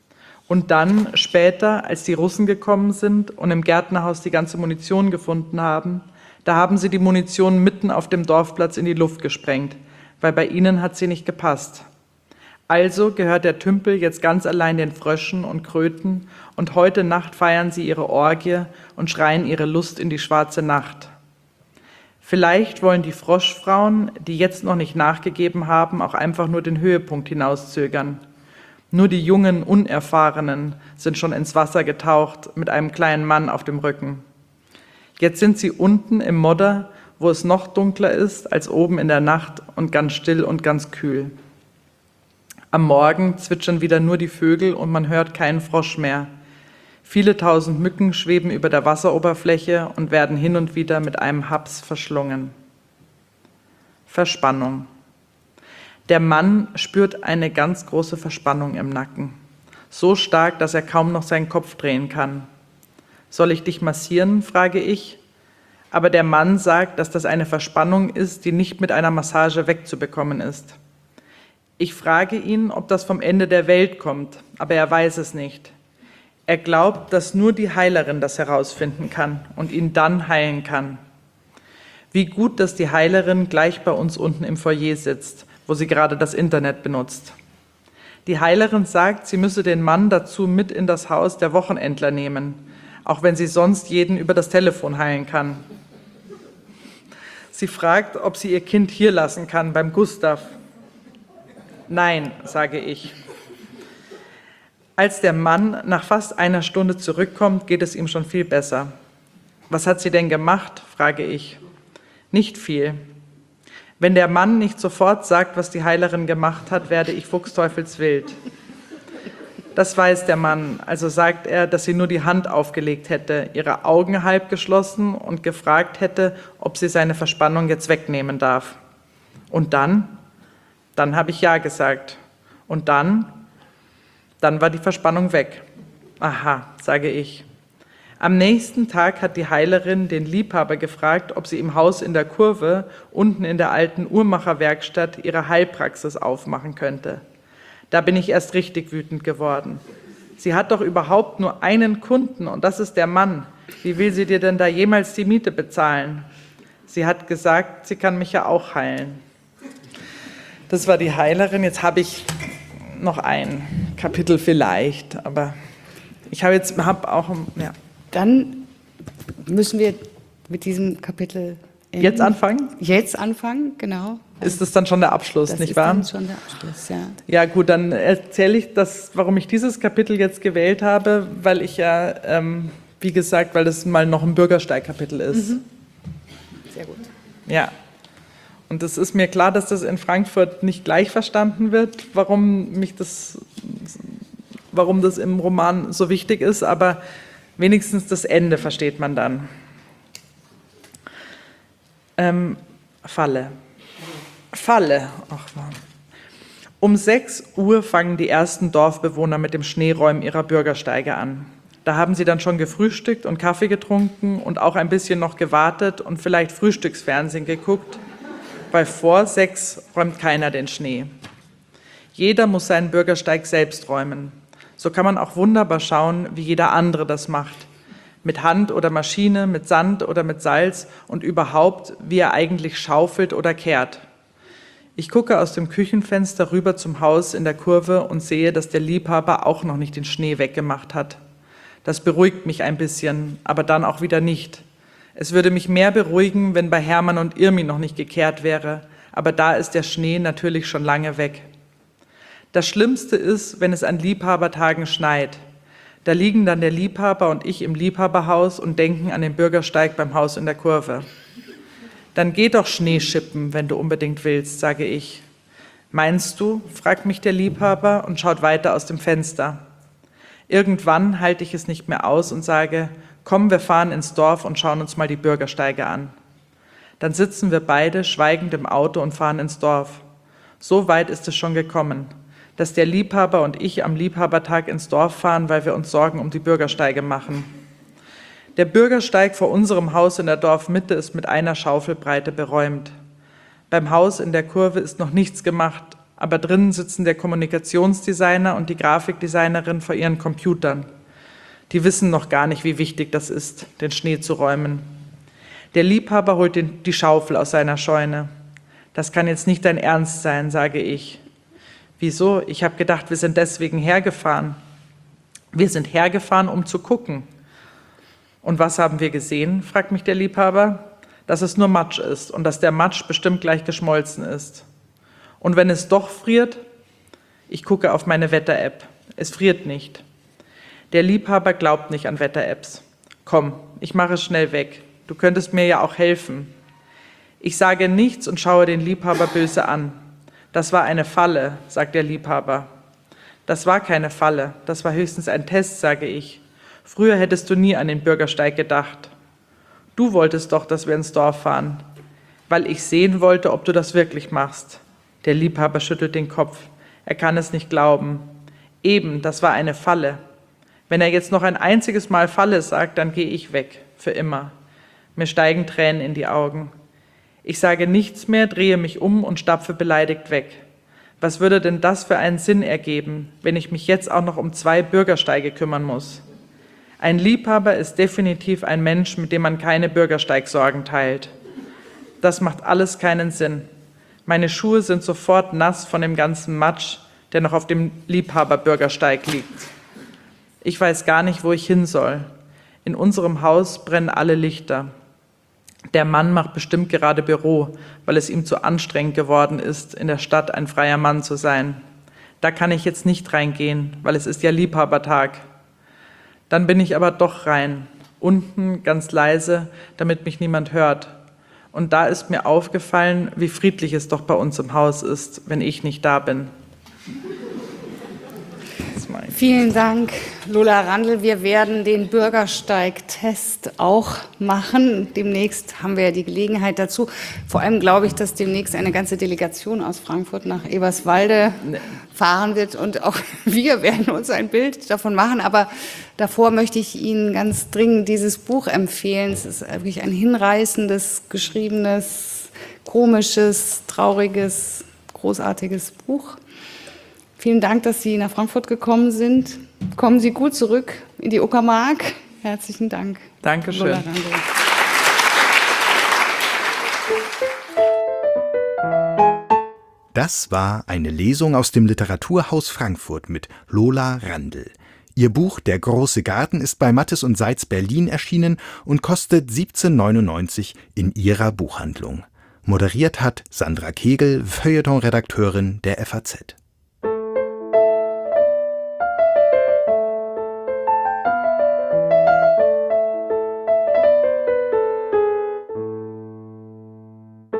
Und dann, später, als die Russen gekommen sind und im Gärtnerhaus die ganze Munition gefunden haben, da haben sie die Munition mitten auf dem Dorfplatz in die Luft gesprengt, weil bei ihnen hat sie nicht gepasst. Also gehört der Tümpel jetzt ganz allein den Fröschen und Kröten und heute Nacht feiern sie ihre Orgie und schreien ihre Lust in die schwarze Nacht. Vielleicht wollen die Froschfrauen, die jetzt noch nicht nachgegeben haben, auch einfach nur den Höhepunkt hinauszögern. Nur die jungen, Unerfahrenen sind schon ins Wasser getaucht mit einem kleinen Mann auf dem Rücken. Jetzt sind sie unten im Modder, wo es noch dunkler ist als oben in der Nacht und ganz still und ganz kühl. Am Morgen zwitschern wieder nur die Vögel und man hört keinen Frosch mehr. Viele tausend Mücken schweben über der Wasseroberfläche und werden hin und wieder mit einem Haps verschlungen. Verspannung. Der Mann spürt eine ganz große Verspannung im Nacken. So stark, dass er kaum noch seinen Kopf drehen kann. Soll ich dich massieren, frage ich. Aber der Mann sagt, dass das eine Verspannung ist, die nicht mit einer Massage wegzubekommen ist. Ich frage ihn, ob das vom Ende der Welt kommt, aber er weiß es nicht. Er glaubt, dass nur die Heilerin das herausfinden kann und ihn dann heilen kann. Wie gut, dass die Heilerin gleich bei uns unten im Foyer sitzt, wo sie gerade das Internet benutzt. Die Heilerin sagt, sie müsse den Mann dazu mit in das Haus der Wochenendler nehmen, auch wenn sie sonst jeden über das Telefon heilen kann. Sie fragt, ob sie ihr Kind hier lassen kann, beim Gustav. Nein, sage ich. Als der Mann nach fast einer Stunde zurückkommt, geht es ihm schon viel besser. Was hat sie denn gemacht, frage ich. Nicht viel. Wenn der Mann nicht sofort sagt, was die Heilerin gemacht hat, werde ich fuchsteufelswild. Das weiß der Mann, also sagt er, dass sie nur die Hand aufgelegt hätte, ihre Augen halb geschlossen und gefragt hätte, ob sie seine Verspannung jetzt wegnehmen darf. Und dann? Dann habe ich ja gesagt. Und dann war die Verspannung weg. Aha, sage ich. Am nächsten Tag hat die Heilerin den Liebhaber gefragt, ob sie im Haus in der Kurve, unten in der alten Uhrmacherwerkstatt, ihre Heilpraxis aufmachen könnte. Da bin ich erst richtig wütend geworden. Sie hat doch überhaupt nur einen Kunden und das ist der Mann. Wie will sie dir denn da jemals die Miete bezahlen? Sie hat gesagt, sie kann mich ja auch heilen. Das war die Heilerin. Jetzt habe ich noch ein Kapitel vielleicht, aber ich habe auch, ja. Dann müssen wir mit diesem Kapitel jetzt anfangen? Jetzt anfangen, genau. Ist das dann schon der Abschluss, nicht wahr? Das ist dann schon der Abschluss, ja. Ja gut, dann erzähle ich warum ich dieses Kapitel jetzt gewählt habe, weil ich ja, wie gesagt, weil das mal noch ein Bürgersteig-Kapitel ist. Mhm. Sehr gut. Ja. Und es ist mir klar, dass das in Frankfurt nicht gleich verstanden wird, warum das im Roman so wichtig ist, aber wenigstens das Ende versteht man dann. Falle. Ach man. Um 6 Uhr fangen die ersten Dorfbewohner mit dem Schneeräumen ihrer Bürgersteige an. Da haben sie dann schon gefrühstückt und Kaffee getrunken und auch ein bisschen noch gewartet und vielleicht Frühstücksfernsehen geguckt, weil vor 6 räumt keiner den Schnee. Jeder muss seinen Bürgersteig selbst räumen. So kann man auch wunderbar schauen, wie jeder andere das macht. Mit Hand oder Maschine, mit Sand oder mit Salz und überhaupt, wie er eigentlich schaufelt oder kehrt. Ich gucke aus dem Küchenfenster rüber zum Haus in der Kurve und sehe, dass der Liebhaber auch noch nicht den Schnee weggemacht hat. Das beruhigt mich ein bisschen, aber dann auch wieder nicht. Es würde mich mehr beruhigen, wenn bei Hermann und Irmi noch nicht gekehrt wäre, aber da ist der Schnee natürlich schon lange weg. Das Schlimmste ist, wenn es an Liebhabertagen schneit. Da liegen dann der Liebhaber und ich im Liebhaberhaus und denken an den Bürgersteig beim Haus in der Kurve. Dann geh doch Schnee schippen, wenn du unbedingt willst, sage ich. Meinst du, fragt mich der Liebhaber und schaut weiter aus dem Fenster. Irgendwann halte ich es nicht mehr aus und sage, komm, wir fahren ins Dorf und schauen uns mal die Bürgersteige an. Dann sitzen wir beide schweigend im Auto und fahren ins Dorf. So weit ist es schon gekommen, dass der Liebhaber und ich am Liebhabertag ins Dorf fahren, weil wir uns Sorgen um die Bürgersteige machen. Der Bürgersteig vor unserem Haus in der Dorfmitte ist mit einer Schaufelbreite beräumt. Beim Haus in der Kurve ist noch nichts gemacht, aber drinnen sitzen der Kommunikationsdesigner und die Grafikdesignerin vor ihren Computern. Die wissen noch gar nicht, wie wichtig das ist, den Schnee zu räumen. Der Liebhaber holt die Schaufel aus seiner Scheune. Das kann jetzt nicht dein Ernst sein, sage ich. Wieso? Ich habe gedacht, wir sind deswegen hergefahren. Wir sind hergefahren, um zu gucken. Und was haben wir gesehen, fragt mich der Liebhaber. Dass es nur Matsch ist und dass der Matsch bestimmt gleich geschmolzen ist. Und wenn es doch friert? Ich gucke auf meine Wetter-App. Es friert nicht. Der Liebhaber glaubt nicht an Wetter-Apps. Komm, ich mache es schnell weg. Du könntest mir ja auch helfen. Ich sage nichts und schaue den Liebhaber böse an. Das war eine Falle, sagt der Liebhaber. Das war keine Falle, das war höchstens ein Test, sage ich. Früher hättest du nie an den Bürgersteig gedacht. Du wolltest doch, dass wir ins Dorf fahren, weil ich sehen wollte, ob du das wirklich machst. Der Liebhaber schüttelt den Kopf. Er kann es nicht glauben. Eben, das war eine Falle. Wenn er jetzt noch ein einziges Mal Falle sagt, dann gehe ich weg, für immer. Mir steigen Tränen in die Augen. Ich sage nichts mehr, drehe mich um und stapfe beleidigt weg. Was würde denn das für einen Sinn ergeben, wenn ich mich jetzt auch noch um 2 Bürgersteige kümmern muss? Ein Liebhaber ist definitiv ein Mensch, mit dem man keine Bürgersteigsorgen teilt. Das macht alles keinen Sinn. Meine Schuhe sind sofort nass von dem ganzen Matsch, der noch auf dem Liebhaberbürgersteig liegt. Ich weiß gar nicht, wo ich hin soll. In unserem Haus brennen alle Lichter. Der Mann macht bestimmt gerade Büro, weil es ihm zu anstrengend geworden ist, in der Stadt ein freier Mann zu sein. Da kann ich jetzt nicht reingehen, weil es ist ja Liebhabertag. Dann bin ich aber doch rein, unten ganz leise, damit mich niemand hört. Und da ist mir aufgefallen, wie friedlich es doch bei uns im Haus ist, wenn ich nicht da bin. Vielen Dank, Lola Randl. Wir werden den Bürgersteig-Test auch machen. Demnächst haben wir ja die Gelegenheit dazu. Vor allem glaube ich, dass demnächst eine ganze Delegation aus Frankfurt nach Eberswalde fahren wird. Und auch wir werden uns ein Bild davon machen. Aber davor möchte ich Ihnen ganz dringend dieses Buch empfehlen. Es ist wirklich ein hinreißendes, geschriebenes, komisches, trauriges, großartiges Buch. Vielen Dank, dass Sie nach Frankfurt gekommen sind. Kommen Sie gut zurück in die Uckermark. Herzlichen Dank. Dankeschön. Das war eine Lesung aus dem Literaturhaus Frankfurt mit Lola Randl. Ihr Buch »Der große Garten« ist bei Mattes und Seitz Berlin erschienen und kostet 17,99 € in ihrer Buchhandlung. Moderiert hat Sandra Kegel, Feuilleton-Redakteurin der FAZ.